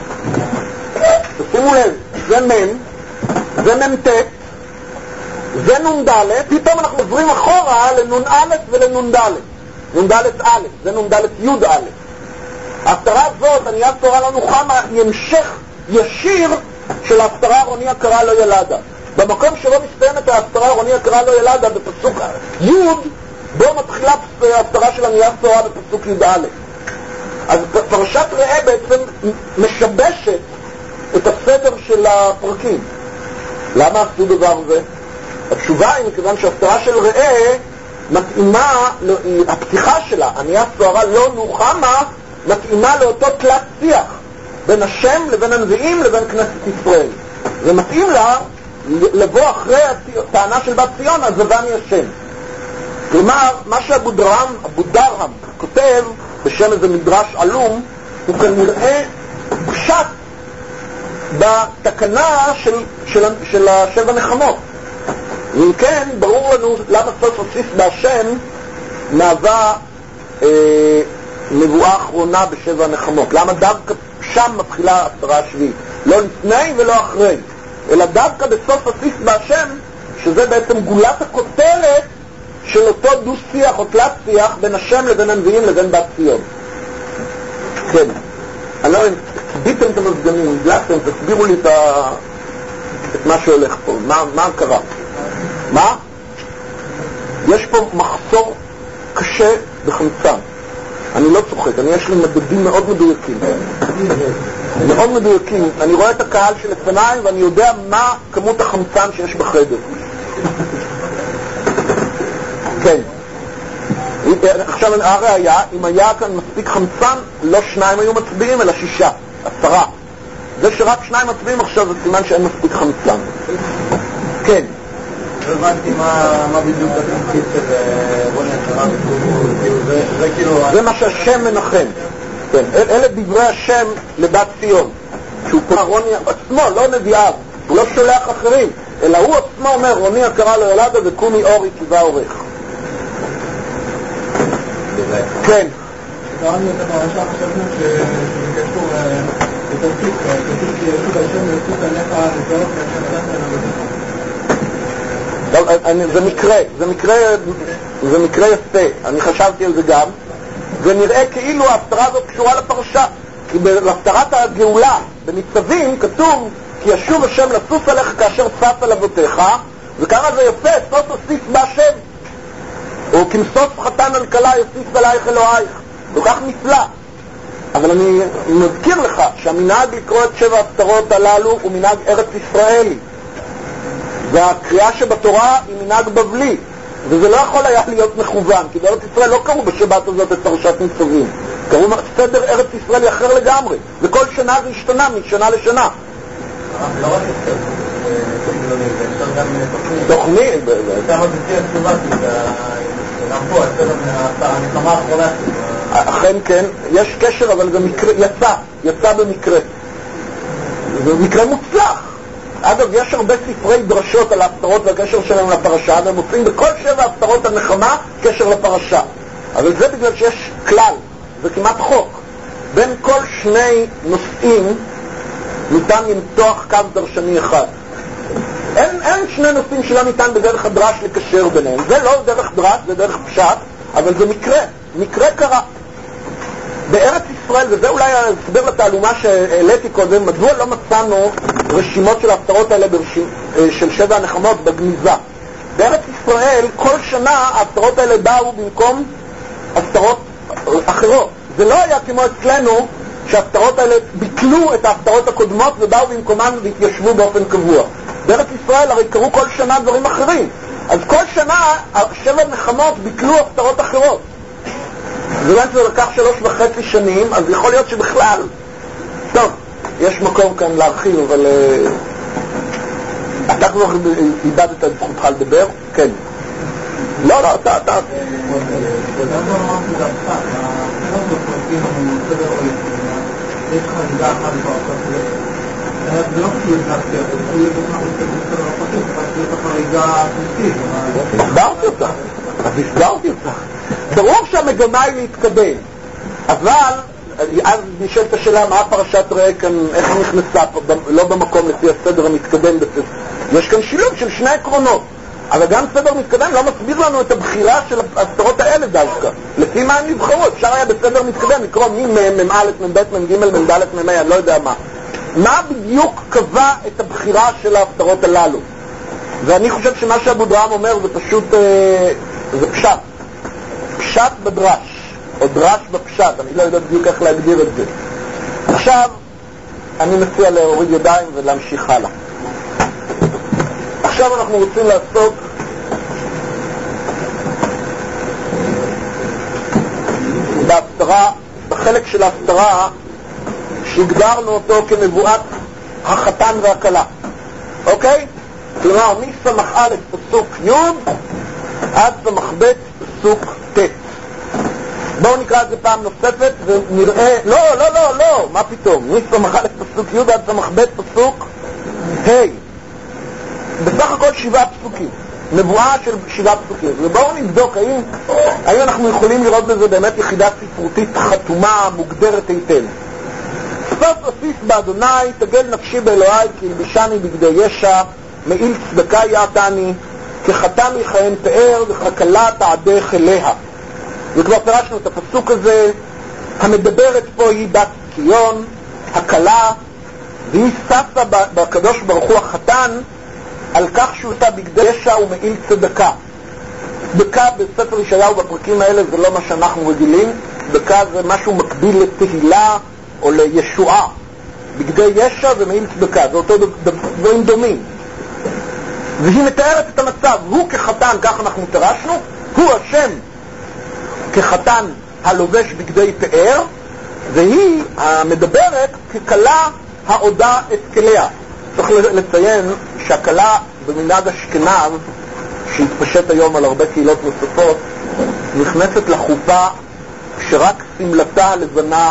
תשימו לב, זה מם, זה מ"ט, זה נ"ד, פתאום אנחנו עוברים אחורה לנ"א ולנ"ד. נ"ד א', זה נ"ד י' א'. ההפטרה הזאת, עניית סוהרה לא נוחמה, היא המשך ישיר של ההפטרה רוני הקרא לא ילדה. במקום שלא מסתיימת ההפטרה רוני הקרא לא ילדה בפסוק י', בו מתחילה ההפטרה של עניית סוהרה בפסוק י'. אז פרשת ראה בעצם משבשת את הסדר של הפרקים. למה עשו דבר זה? התשובה היא מכיוון שההפטרה של ראה מתאימה, הפתיחה שלה, עניית סוהרה לא נוחמה, מתאימה לאותו תלת שיח בין השם לבין הנביאים לבין כנסת ישראל. זה מתאים לה לבוא אחרי הטענה של בת ציון, עזבני השם. כלומר, מה שהבודרם כותב בשם איזה מדרש עלום, הוא כנראה פשט בתקנה של 7 נחמות. ואם כן, ברור לנו למה סוף הסיס בהשם מהווה נבואה אחרונה ב7 נחמות. למה דווקא שם מתחילה ההפטרה השביעית, לא לפני ולא אחרי, אלא דווקא בסוף הסיס בהשם, שזה בעצם גולת הכותרת של אותו דו-שיח או תלת שיח בין השם לבין הנביאים לבין בת ציון. כן, אני לא יודע, ביטם את המזגנים, הדלקתם, תסבירו לי את מה שהולך פה, מה קרה? מה? יש פה מחסור קשה בחמצן. אני לא צוחק, יש לי מדדים מאוד מדויקים. מאוד מדויקים. אני רואה את הקהל שלפניי ואני יודע מה כמות החמצן שיש בחדר. כן. עכשיו הראיה, אם היה כאן מספיק חמצן, לא 2 היו מצביעים, אלא 6, 10. זה שרק 2 מצביעים עכשיו זה סימן שאין מספיק חמצן. כן. לא הבנתי מה בדיוק התמצית של רוני הקרא, זה כאילו... זה מה שהשם מנחם. כן, אלה דברי השם לבת ציון. שהוא פה רוני עצמו, לא נביאיו, הוא לא שולח אחרים. אלא הוא עצמו אומר, רוני הקרא לו ילדה וקומי אורי קיבה עורך. כן. קראנו את הפרשה, חשבנו שביקש פה את הפסוק, כתוב כי ישוב השם יצוק עליך לזהות והשם נתן עליך. זה מקרה יפה, אני חשבתי על זה גם. זה נראה כאילו ההפטרה הזאת קשורה לפרשה, כי בהפטרת הגאולה בניצבים כתוב כי ישוב השם לצוץ עליך כאשר צף על אבותיך, וכמה זה יפה, סוס אוסיף בהשם, או כמסוס חתן על כלה יוסיף עלייך אלוהיך, כל כך נפלא. אבל אני מזכיר לך שהמנהג לקרוא את 7 ההפטרות הללו הוא מנהג ארץ ישראלי, והקריאה שבתורה היא מנהג בבלי, וזה לא יכול היה להיות מכוון, כי בארץ ישראל לא קראו בשבת הזאת את פרשת ניצבים, קראו סדר ארץ ישראלי אחר לגמרי, וכל שנה זה השתנה משנה לשנה. לא רק את אפשר גם תוכנית כמה זה תהיה תשובה, גם פה, המלחמה האחרונה. אכן כן, יש קשר, אבל זה מקרה, יצא במקרה. זה מקרה מוצלח. אגב, יש הרבה ספרי דרשות על ההפטרות והקשר שלהם לפרשה, והם מוצאים בכל 7 ההפטרות הנחמה קשר לפרשה. אבל זה בגלל שיש כלל, זה כמעט חוק. בין כל 2 נושאים ניתן למתוח קו דרשני אחד. אין 2 נושאים שלא ניתן בדרך הדרש לקשר ביניהם. זה לא דרך דרש, זה דרך פשט, אבל זה מקרה קרה. בארץ ישראל, וזה אולי הסבר לתעלומה שהעליתי קודם, מדוע לא מצאנו רשימות של ההפטרות האלה של 7 הנחמות בגניזה. בארץ ישראל כל שנה ההפטרות האלה באו במקום הפטרות אחרות. זה לא היה כמו אצלנו שההפטרות האלה ביטלו את ההפטרות הקודמות ובאו במקומן והתיישבו באופן קבוע. בארץ ישראל הרי קרו כל שנה דברים אחרים, אז כל שנה 7 נחמות ביטלו הפטרות אחרות. זה לקח 3.5 שנים, אז יכול להיות שבכלל טוב, יש מקום כאן להרחיב, אבל אתה כבר איבדת את זכותך לדבר? כן. לא, אתה יש חגיגה אחת בפרשת זה לא פשוט להפתיע, זה פשוט להיות החריגה פשוטית. הסברתי אותך. ברור שהמגמה היא להתקדם, אבל אז נשאלת השאלה מה הפרשת ראה כאן, איך היא נכנסה לא במקום לפי הסדר המתקדם. יש כאן שילוב של 2 עקרונות, אבל גם סדר מתקדם לא מסביר לנו את הבחירה של ההפטרות האלה דווקא. לפי מה הם נבחרו? אפשר היה בסדר מתקדם לקרוא מ"מ א', מ"ב, מ"ג, מ"ד, מ"ה, אני לא יודע מה. מה בדיוק קבע את הבחירה של ההפטרות הללו? ואני חושב שמה שאבו דרם אומר זה פשוט, זה פשט בדרש, או דרש בפשט, אני לא יודע בדיוק איך להגדיר את זה. עכשיו, אני מציע להוריד ידיים ולהמשיך הלאה. עכשיו אנחנו רוצים לעסוק בהפטרה, בחלק של ההפטרה שהגדרנו אותו כנבואת החתן והכלה. אוקיי? כלומר, מסמך א' פסוק י' עד סמך ב' פסוק ט'. בואו נקרא את זה פעם נוספת ונראה, לא, מה פתאום? מסמך א' פסוק י' עד סמך ב' פסוק ה'. בסך הכל 7 פסוקים, נבואה של 7 פסוקים. ובואו נבדוק האם אנחנו יכולים לראות בזה באמת יחידה ספרותית חתומה, מוגדרת היטב. סוף אוסיף באדוני, תגל נפשי באלוהי, כי הלבישני בגדי ישע, מעיל צדקה יעתני, כחתן יכהן פאר, וככלה תעדך אליה. וכבר פירשנו את הפסוק הזה. המדברת פה היא בת ציון, הכלה, והיא ספה בקדוש ברוך הוא החתן, על כך שהוא עשה בגדי ישע ומעיל צדקה. צדקה בספר ישעיהו בפרקים האלה זה לא מה שאנחנו רגילים. צדקה זה משהו מקביל לתהילה או לישועה. בגדי ישע ומעיל צדקה, זה אותו דברים דומים. והיא מתארת את המצב, הוא כחתן, כך אנחנו פירשנו, הוא השם כחתן הלובש בגדי פאר, והיא המדברת ככלה העודה את כליה. צריך לציין שהכלה במנהג אשכנז, שהתפשט היום על הרבה קהילות נוספות, נכנסת לחופה כשרק סמלתה הלבנה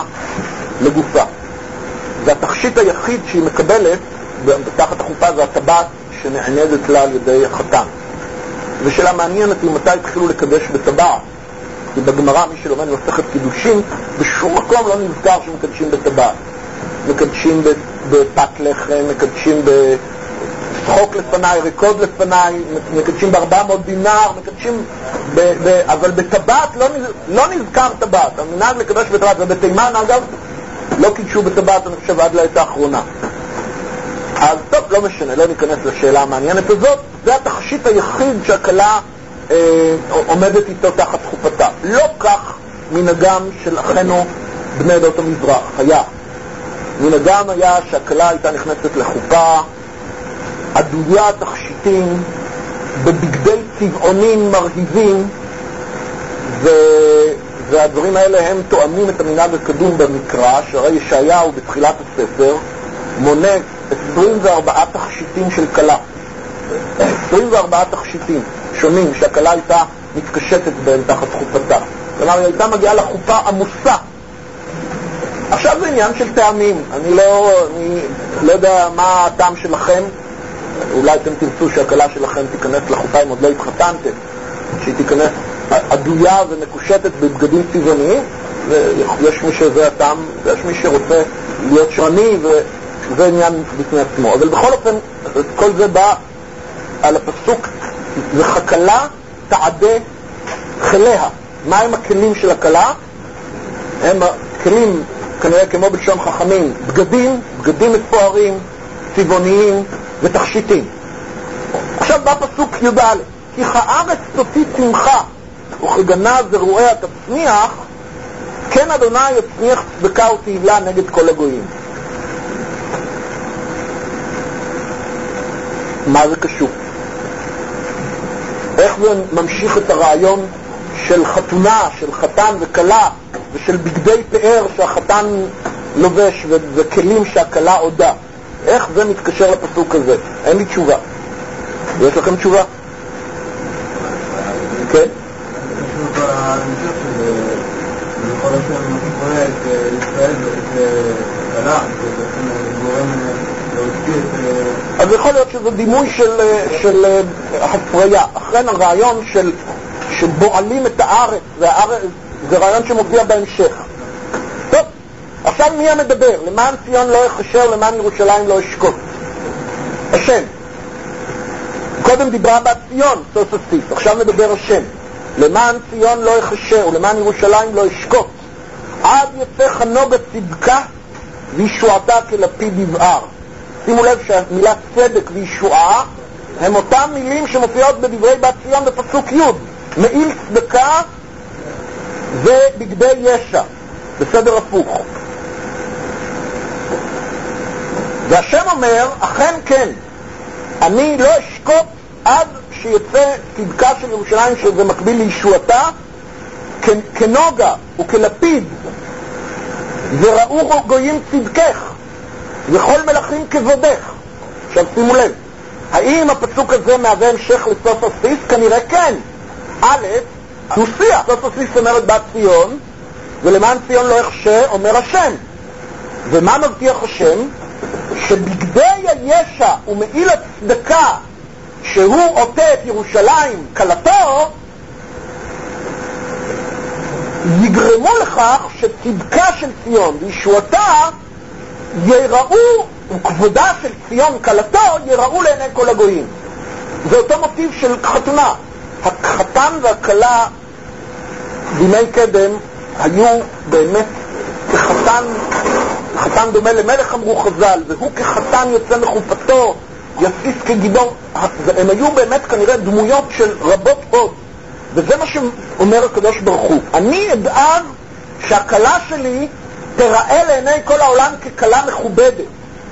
לגופה. והתכשיט היחיד שהיא מקבלת בתחת החופה זה הטבעת שנענדת לה על ידי החתן. ושאלה מעניינת היא מתי התחילו לקדש בטבעת. כי בגמרא, מי שלומד מסכת קידושין, בשום מקום לא נזכר שמקדשים בטבעת. מקדשים בפת לחם, מקדשים בצחוק לפניי, ריקוד לפניי, מקדשים ב400 דינר, מקדשים אבל בטבעת לא נזכר טבעת. המנהג לקדש בטבעת, ובתימן אגב לא קידשו בטבעת, אני חושב עד לעת האחרונה. אז טוב, לא משנה, לא ניכנס לשאלה המעניינת הזאת. זה התכשיט היחיד שהכלה עומדת איתו תחת חופתה. לא כך מנהגם של אחינו בני עדות המזרח היה. מנהגם היה שהכלה הייתה נכנסת לחופה עדויה תכשיטים בבגדי צבעונים מרהיבים, והדברים האלה הם תואמים את המנהג הקדום במקרא, שהרי ישעיהו בתחילת הספר מונה 24 תכשיטים של כלה. 24 תכשיטים שונים שהכלה הייתה מתקשטת בהם תחת חופתה. כלומר, היא הייתה מגיעה לחופה עמוסה. עכשיו זה עניין של טעמים. אני לא יודע מה הטעם שלכם. אולי אתם תרצו שהכלה שלכם תיכנס לחופה אם עוד לא התחתנתם, שהיא תיכנס עדויה ומקושטת בבגדים צבעוניים, ויש מי שזה הטעם, ויש מי שרוצה להיות שרני, וזה עניין בפני עצמו. אבל בכל אופן, כל זה בא על הפסוק, וכלה תעדה חליה. מה הם הכלים של הכלה? הם הכלים, כנראה כמו בלשון חכמים, בגדים מפוארים, צבעוניים ותכשיטים. עכשיו בא פסוק י"א, כי הארץ תוציא צמחה וכגנה זרועיה תצמיח, כן אדוני יצמיח צדקה ותהילה נגד כל הגויים. מה זה קשור? איך זה ממשיך את הרעיון של חתונה, של חתן וכלה, ושל בגדי פאר שהחתן לובש וכלים שהכלה עודה? איך זה מתקשר לפסוק הזה? אין לי תשובה. יש לכם תשובה? כן? אני חושב שזה בכל השם קורא את ישראל ואת כלה, זה בעצם גורם להוציא את... אז יכול להיות שזה דימוי של הפריה. אכן הרעיון שבועלים את הארץ, זה רעיון שמופיע בהמשך. טוב, עכשיו מי המדבר? למען ציון לא יחשר, למען ירושלים לא ישקוט. השם. קודם דיברה בת ציון, סוס, עכשיו מדבר השם. למען ציון לא יחשר, ולמען ירושלים לא ישקוט. עד יצא חנוג הצדקה וישועתה כלפיד יבער. שימו לב שהמילה צדק וישועה הם אותם מילים שמופיעות בדברי בת ציון בפסוק י'. מעיל צדקה ובגדי ישע, בסדר הפוך. והשם אומר, אכן כן, אני לא אשקוט עד שיצא צדקה של ירושלים, שזה מקביל לישועתה, כנוגה וכלפיד, וראו גויים צדקך וכל מלכים כבודך. עכשיו שימו לב, האם הפסוק הזה מהווה המשך לסוף הסיס? כנראה כן. א', הוא שיח. סוף הסיס אומרת בת ציון, ולמען ציון לא יחשה אומר השם. ומה מבטיח השם? שבגדי הישע ומעיל הצדקה שהוא עוטה את ירושלים כלתו, יגרמו לכך שצדקה של ציון וישועתה יראו, וכבודה של ציון כלתו יראו לעיני כל הגויים. זה אותו מוטיב של חתונה. החתן והכלה בימי קדם היו באמת חתן דומה למלך, אמרו חז"ל, והוא כחתן יוצא מחופתו, יסיס כגידור. הם היו באמת כנראה דמויות של רבות עוד, וזה מה שאומר הקדוש ברוך הוא. אני אדאג שהכלה שלי תראה לעיני כל העולם ככלה מכובדת,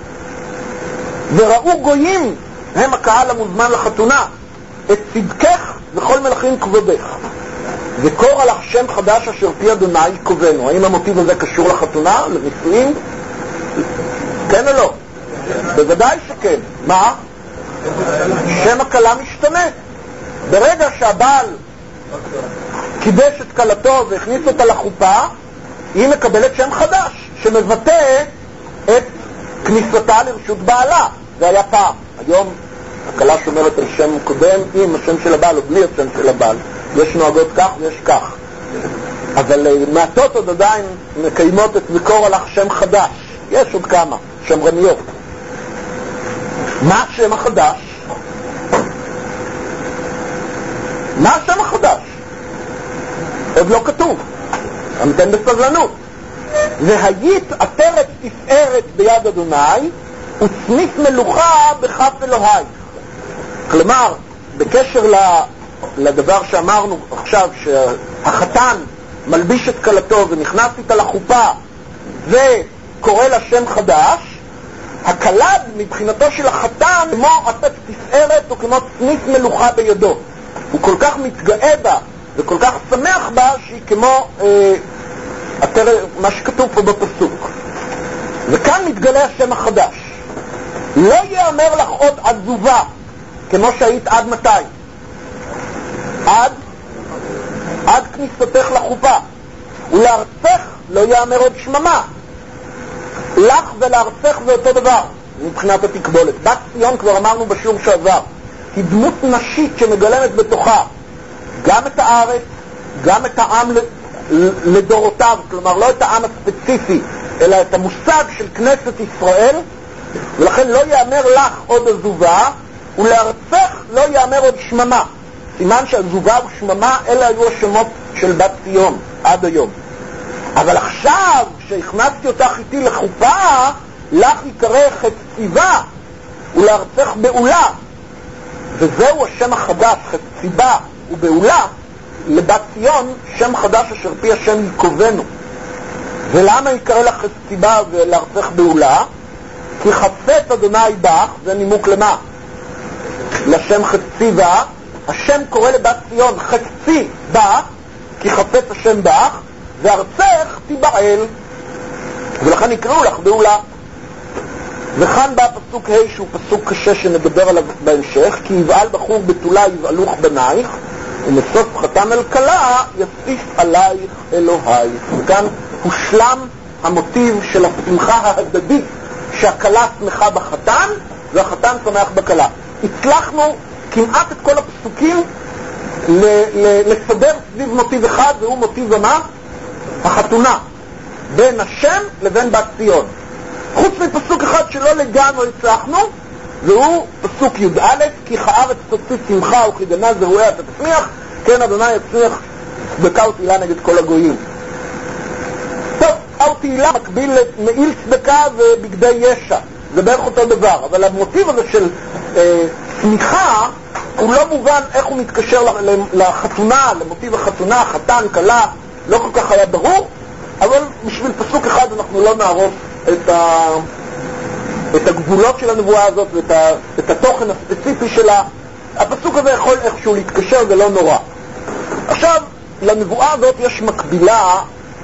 וראו גויים, הם הקהל המוזמן לחתונה, את צדקך וכל מלכים כבודך. וקור על שם חדש אשר פי אדוני קובנו. האם המוטיב הזה קשור לחתונה, לנישואים? כן או לא? בוודאי שכן. מה? שם הכלה משתנה. ברגע שהבעל קידש את כלתו והכניס אותה לחופה, היא מקבלת שם חדש שמבטא את כניסתה לרשות בעלה. זה היה פעם. היום הכלה שומרת על שם קודם עם השם של הבעל או בלי השם של הבעל. יש נוהגות כך ויש כך. אבל מעטות עוד עדיין מקיימות את זכור הלך שם חדש. יש עוד כמה, שמרניות. מה השם החדש? מה השם החדש? עוד לא כתוב. המתן בסבלנות. והיית עטרת תפארת ביד אדוני וצניף מלוכה בכף אלוהי. כלומר, בקשר לדבר שאמרנו עכשיו, שהחתן מלביש את כלתו ונכנס איתה לחופה וקורא לה שם חדש, הכלה מבחינתו של החתן כמו עטרת תפארת או כמו צניף מלוכה בידו. הוא כל כך מתגאה בה וכל כך שמח בה שהיא כמו מה שכתוב פה בפסוק. וכאן מתגלה השם החדש. לא יאמר לך עוד עזובה כמו שהיית עד מתי? עד כניסתך לחופה. ולארצך לא יאמר עוד שממה. לך ולארצך זה אותו דבר מבחינת התקבולת. בת ציון כבר אמרנו בשיעור שעבר, היא דמות נשית שמגלמת בתוכה גם את הארץ, גם את העם לדורותיו, כלומר לא את העם הספציפי אלא את המושג של כנסת ישראל. ולכן לא יאמר לך עוד עזובה ולארצך לא יאמר עוד שממה. סימן שעזובה ושממה אלה היו השמות של בת ציון עד היום. אבל עכשיו שהכנסתי אותך איתי לחופה, לך יקרא חציבה ולארצך בעולה. וזהו השם החדש, חציבה ובעולה, לבת ציון שם חדש אשר פי השם יקובנו. ולמה יקרא לך חציבה ולארצך בעולה? כי חפץ אדוני בך, זה נימוק למה? לשם חציבה. השם קורא לבת ציון חצי בך, כי חפץ השם בך, וארצך תיבעל, ולכן יקראו לך בעולה. וכאן בא פסוק ה' שהוא פסוק קשה שנדבר עליו בהמשך, כי יבעל בחור בתולה יבעלוך בנייך, ומסוף חתן על כלה יסיף עלייך אלוהייך. וכאן הושלם המוטיב של השמחה ההדדית, שהכלה שמחה בחתן והחתן שמח בכלה. הצלחנו כמעט את כל הפסוקים לסדר סביב מוטיב אחד, והוא מוטיב מה? החתונה בין השם לבין בת ציון. חוץ מפסוק אחד שלא לגמרי הצלחנו, והוא פסוק י"א, כי הארץ תוציא שמחה וכדנה זרועיה תצמיח, כן אדוני יצמיח צדקה ותהילה נגד כל הגויים. טוב, או תהילה מקביל למעיל צדקה ובגדי ישע, זה בערך אותו דבר, אבל המוטיב הזה של צמיחה הוא לא מובן איך הוא מתקשר לחתונה, למוטיב החתונה, חתן, כלה, לא כל כך היה ברור, אבל בשביל פסוק אחד אנחנו לא נערוף את הגבולות של הנבואה הזאת ואת התוכן הספציפי שלה. הפסוק הזה יכול איכשהו להתקשר, זה לא נורא. עכשיו, לנבואה הזאת יש מקבילה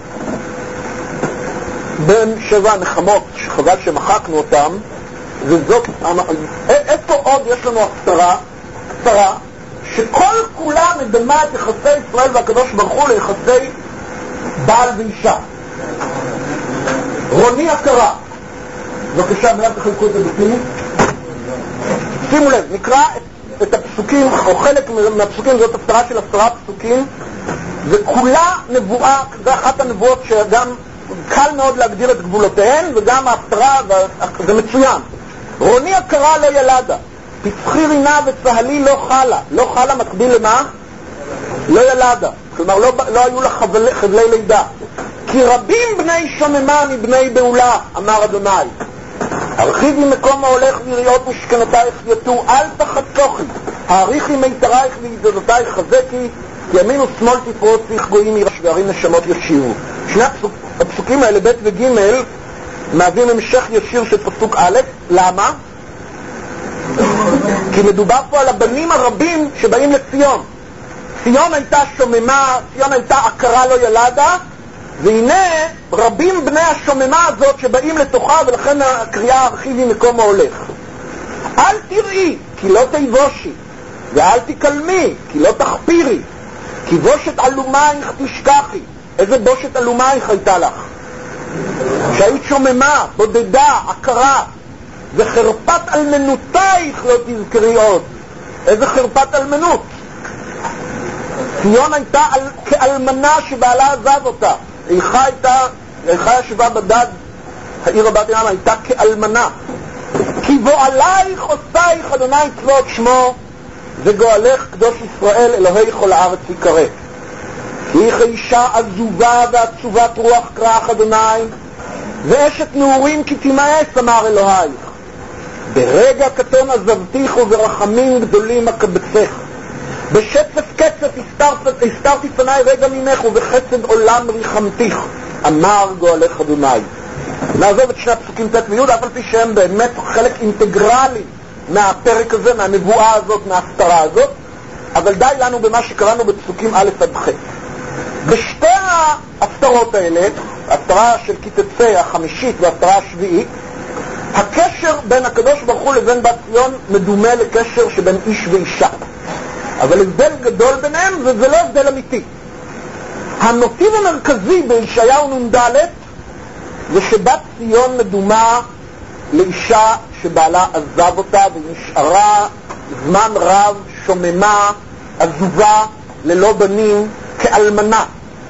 בין 7 נחמות שחבל שמחקנו אותם, וזאת, איפה עוד יש לנו קצרה שכל כולה מדמה את יחסי ישראל והקדוש ברוך הוא ליחסי בעל ואישה. רוני הכרה. בבקשה, מיד תחלקו את זה בפנים. שימו לב, נקרא את הפסוקים, או חלק מהפסוקים, זאת הפטרה של 10 פסוקים, וכולה נבואה, זה אחת הנבואות שגם קל מאוד להגדיר את גבולותיהן, וגם ההפטרה, זה מצוין. רוני הכרה לא ילדה, פצחי רינה וצהלי לא חלה. לא חלה מקביל למה? לא ילדה. כלומר, לא היו לה חבלי לידה. כי רבים בני שוממה מבני בעולה, אמר אדוני. הרחיבי מקום ההולך ויריות משכנותייך יתו, אל תחצוכי. העריכי מיתרייך וידידותייך חזקי, כי ימין ושמאל תפרוצי, גויים ירש וערים נשמות ישירו. שני הפסוקים האלה, ב' וג', מהווים המשך ישיר של פסוק א'. למה? כי מדובר פה על הבנים הרבים שבאים לציון. ציון הייתה שוממה, ציון הייתה עקרה לא ילדה, והנה רבים בני השוממה הזאת שבאים לתוכה, ולכן הקריאה הרחיבי מקום ההולך. אל תראי, כי לא תיבושי, ואל תקלמי, כי לא תחפירי, כי בושת אלומייך תשכחי. איזה בושת אלומייך הייתה לך? שהיית שוממה, בודדה, עקרה. וחרפת אלמנותייך לא תזכרי עוד. איזה חרפת אלמנות? ציון הייתה כאלמנה שבעלה עזב אותה. איכה ישבה בדד העיר הבת ים, הייתה כאלמנה. כי גואלייך עושייך אדוני צבאות שמו, וגואלך קדוש ישראל אלוהי כל הארץ יקרא. כי איך אישה עזובה ועצובת רוח קרח אדוני, ואשת נעורים כי תימאס אמר אלוהיך. ברגע קטון עזבתיך וברחמים גדולים אקבצך. בשצף קצף הסתרתי פניי רגע ממך, ובחסד עולם ריחמתיך אמר גואלך אדוני. נעזוב את שני הפסוקים ת' וי' אף על פי שהם באמת חלק אינטגרלי מהפרק הזה, מהנבואה הזאת, מההפטרה הזאת, אבל די לנו במה שקראנו בפסוקים א' עד ח'. בשתי ההפטרות האלה, ההפטרה של קיטצי החמישית וההפטרה השביעית, הקשר בין הקדוש ברוך הוא לבין בת ציון מדומה לקשר שבין איש ואישה, אבל הבדל גדול ביניהם, וזה לא הבדל אמיתי. המוטיב המרכזי בישעיהו נ"ד זה שבת ציון מדומה לאישה שבעלה עזב אותה ונשארה זמן רב שוממה, עזובה, ללא בנים, כאלמנה.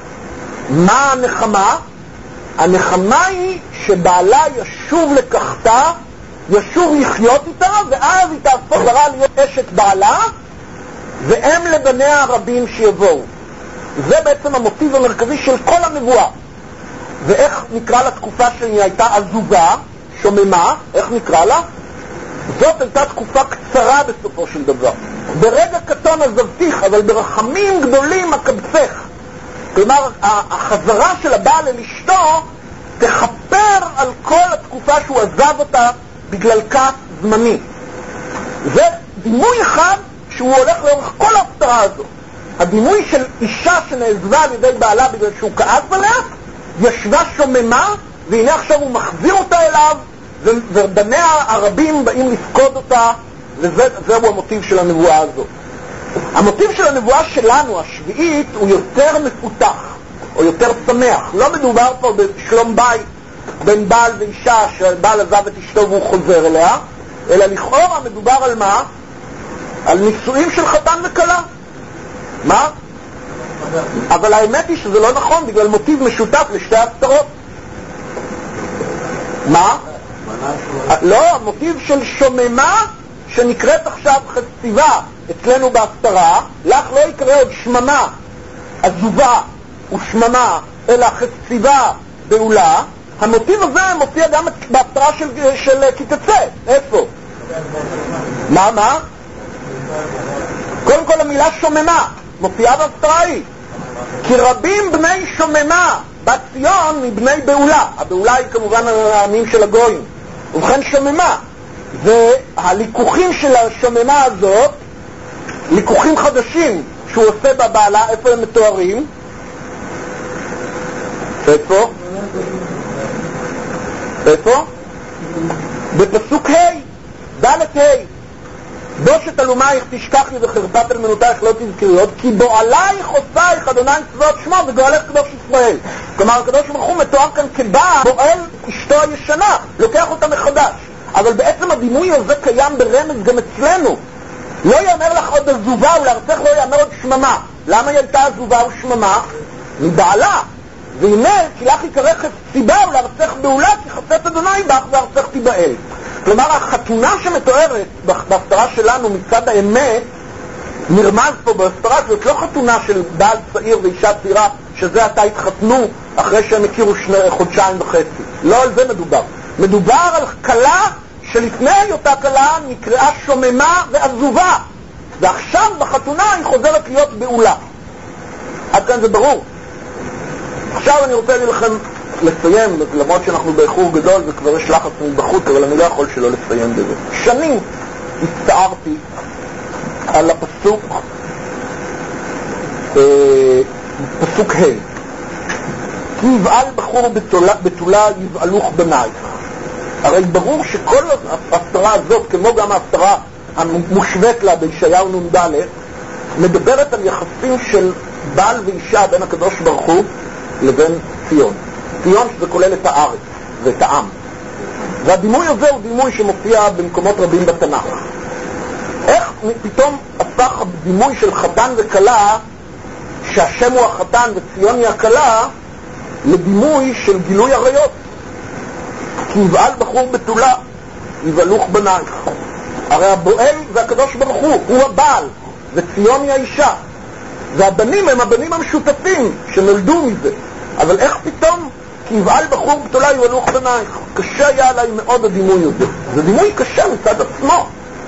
מה הנחמה? הנחמה היא שבעלה ישוב לקחתה, ישוב לחיות איתה, ואז היא תהפוך להיות אשת בעלה ואם לבניה הרבים שיבואו. זה בעצם המוטיב המרכזי של כל הנבואה. ואיך נקרא לתקופה שהיא הייתה עזובה, שוממה, איך נקרא לה? זאת הייתה תקופה קצרה בסופו של דבר. ברגע קטון עזבתיך, אבל ברחמים גדולים אקבצך. כלומר, החזרה של הבעל אל אשתו תכפר על כל התקופה שהוא עזב אותה בגלל כעס זמני. זה דימוי אחד שהוא הולך לאורך כל ההפטרה הזו. הדימוי של אישה שנעזבה על ידי בעלה בגלל שהוא כעס עליה, ישבה שוממה, והנה עכשיו הוא מחזיר אותה אליו, ובניה הרבים באים לפקוד אותה, וזהו המוטיב של הנבואה הזו. המוטיב של הנבואה שלנו, השביעית, הוא יותר מפותח, או יותר שמח. לא מדובר פה בשלום בית בין בעל ואישה, שהבעל עזב את אשתו והוא חוזר אליה, אלא לכאורה מדובר על מה? על נישואים של חתן וכלה. מה? אבל האמת היא שזה לא נכון, בגלל מוטיב משותף לשתי ההפטרות. מה? לא, המוטיב של שוממה שנקראת עכשיו חציבה אצלנו בהפטרה, לך לא יקרא עוד שממה עזובה ושממה, אלא חציבה בעולה. המוטיב הזה מופיע גם בהפטרה של קיטצי. איפה? מה? קודם כל המילה שוממה מופיעה בהפטרה היא, כי רבים בני שוממה בת ציון מבני בעולה. הבעולה היא כמובן העמים של הגויים. ובכן שוממה, והליקוחים של השוממה הזאת, ליקוחים חדשים שהוא עושה בבעלה, איפה הם מתוארים? איפה? בפסוק ה', ד' ה', בושת אלומייך תשכחי וחרפת אלמנותייך לא תזכרי עוד, כי בועלייך עושייך אדוני צבאות שמו וגואלך קדוש ישראל. כלומר הקדוש ברוך הוא מתואר כאן כבעל בועל אשתו הישנה, לוקח אותה מחדש. אבל בעצם הדימוי הזה קיים ברמז גם אצלנו. לא יאמר לך עוד עזובה ולארצך לא יאמר עוד שממה. למה היא הייתה עזובה ושממה? מבעלה. והנה כי לך יקרא חציבה ולארצך בעולה, כי חפץ אדוני בך וארצך תיבעל. כלומר החתונה שמתוארת בהפטרה שלנו מצד האמת, נרמז פה בהפטרה, זאת לא חתונה של בעל צעיר ואישה צעירה שזה עתה התחתנו אחרי שהם הכירו חודשיים וחצי. לא על זה מדובר. מדובר על כלה שלפני אותה כלה נקראה שוממה ועזובה, ועכשיו בחתונה היא חוזרת להיות בעולה. עד כאן זה ברור. עכשיו אני רוצה להגיד לכם לסיים, למרות שאנחנו באיחור גדול וכבר יש לחץ מבחוץ, אבל אני לא יכול שלא לסיים בזה. שנים הצטערתי על הפסוק פסוק ה', כי יבעל בחור בתולה יבעלוך בנייך. הרי ברור שכל ההפטרה הזאת, כמו גם ההפטרה המושווית לה בישעיהו נ"ד, מדברת על יחסים של בעל ואישה בין הקדוש ברוך הוא לבין ציון. ציון שזה כולל את הארץ ואת העם. והדימוי הזה הוא דימוי שמופיע במקומות רבים בתנ"ך. איך פתאום הפך הדימוי של חתן וכלה, שהשם הוא החתן וציון היא הכלה, לדימוי של גילוי עריות? כי יבעל בחור בתולה, יבעלוך בנייך. הרי הבועל זה הקדוש ברוך הוא הבעל, וציון היא האישה. והבנים הם הבנים המשותפים שנולדו מזה. אבל איך פתאום כי יבעל בחור בתולה יבעלוך בנייך? קשה היה עליי מאוד הדימוי הזה. זה דימוי קשה מצד עצמו.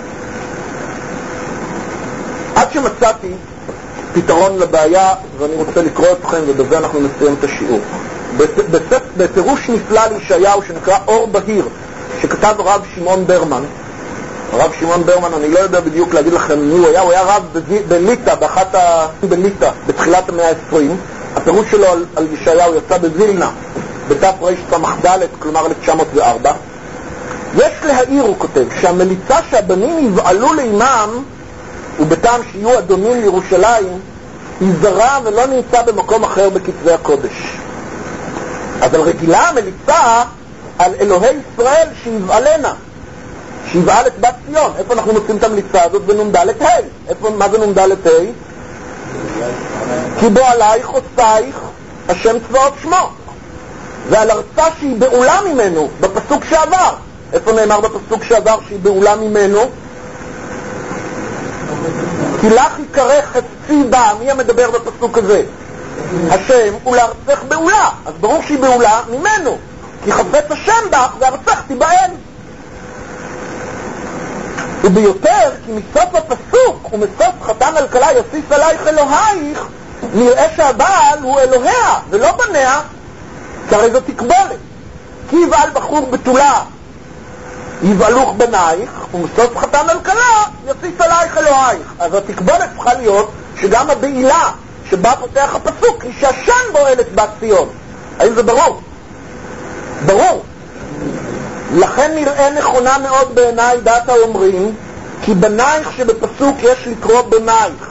עד שמצאתי פתרון לבעיה, ואני רוצה לקרוא אתכם ובזה אנחנו נסיים את השיעור. בפירוש נפלא לישעיהו שנקרא אור בהיר, שכתב הרב שמעון ברמן. הרב שמעון ברמן, אני לא יודע בדיוק להגיד לכם מי הוא היה רב בליטא, בליטא, בתחילת המאה ה-20. הפירוש שלו על ישעיהו יצא בווילנה, בתרס"ד, כלומר 1904. יש להעיר, הוא כותב, שהמליצה שהבנים יבעלו לאמם, ובטעם שיהיו אדונים לירושלים, היא זרה ולא נמצא במקום אחר בכתבי הקודש. אבל רגילה המליצה על אלוהי ישראל שיבעלנה, שיבעל את בת ציון. איפה אנחנו מוצאים את המליצה הזאת? בנ"ד ה'. מה זה נ"ד ה'? כי בו עלייך עושייך השם צבאות שמו. ועל ארצה שהיא בעולה ממנו, בפסוק שעבר. איפה נאמר בפסוק שעבר שהיא בעולה ממנו? כי לך יקרא חפצי בה. מי המדבר בפסוק הזה? השם, ולארצך בעולה. אז ברור שהיא בעולה ממנו, כי חפץ השם בך וארצך תיבעל. וביותר, כי מסוף הפסוק ומסוף חתן על כלה יוסיף עלייך אלוהיך, נראה שהבעל הוא אלוהיה ולא בניה, כי הרי זו תקבולת. כי יבעל בחור בתולה יבעלוך בנייך, ומסוף חתן על כלה יוסיף עלייך אלוהיך. אז התקבולת צריכה להיות שגם הבעילה שבה פותח הפסוק היא שהשם בועל את בת ציון. האם זה ברור? ברור. לכן נראה נכונה מאוד בעיניי דעת האומרים, כי בנייך שבפסוק יש לקרוא בנייך.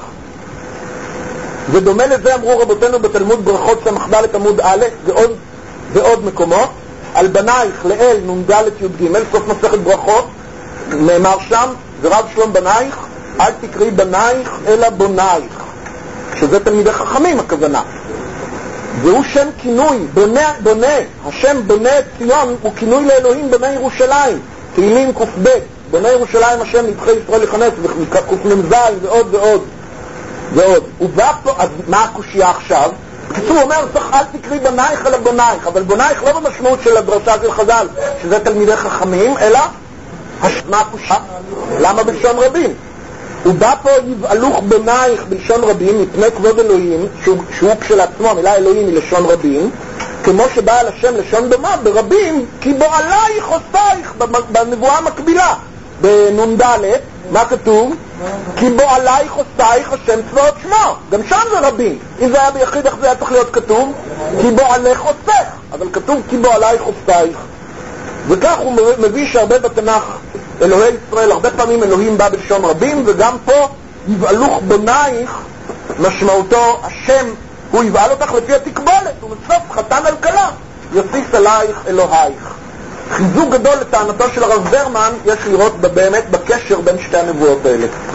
ודומה לזה אמרו רבותינו בתלמוד ברכות סמ"ד עמוד א' ועוד מקומות, על בנייך לאל נ"ד י"ג, סוף מסכת ברכות, נאמר שם, ורב שלום בנייך, אל תקראי בנייך אלא בונייך, שזה תלמידי חכמים הכוונה. והוא שם כינוי, בונה, השם בונה את ציון הוא כינוי לאלוהים בני ירושלים. תהילים ק"ב, בני ירושלים השם נדחי ישראל לכנס, וק"מ"ז ועוד ועוד ועוד. ובא פה, אז מה הקושיה עכשיו? בקיצור הוא אומר, אל תקראי בנייך אלא בונייך, אבל בונייך לא במשמעות של הדרשה של חז"ל, שזה תלמידי חכמים, אלא מה הקושיה? למה בלשון רבים? ובא פה יבעלוך בנייך בלשון רבים מפני כבוד אלוהים, שהוא כשלעצמו, המילה אלוהים היא לשון רבים, כמו שבא על השם לשון דומה ברבים, כי בו עלייך עושייך, בנבואה המקבילה בנ"ד, מה כתוב? כי בו עלייך עושייך השם צבאות שמו. גם שם זה רבים. אם זה היה ביחיד, איך זה היה צריך להיות כתוב? כי בו עלייך עושייך, אבל כתוב כי בו עלייך עושייך. וכך הוא מביא שהרבה בתנ"ך אלוהי ישראל, הרבה פעמים אלוהים בא בלשון רבים, וגם פה יבעלוך בנייך משמעותו השם, הוא יבעל אותך לפי התקבולת, ובסוף חתן על כלה יוסיף עלייך אלוהיך. חיזוק גדול לטענתו של הרב ברמן יש לראות באמת בקשר בין שתי הנבואות האלה.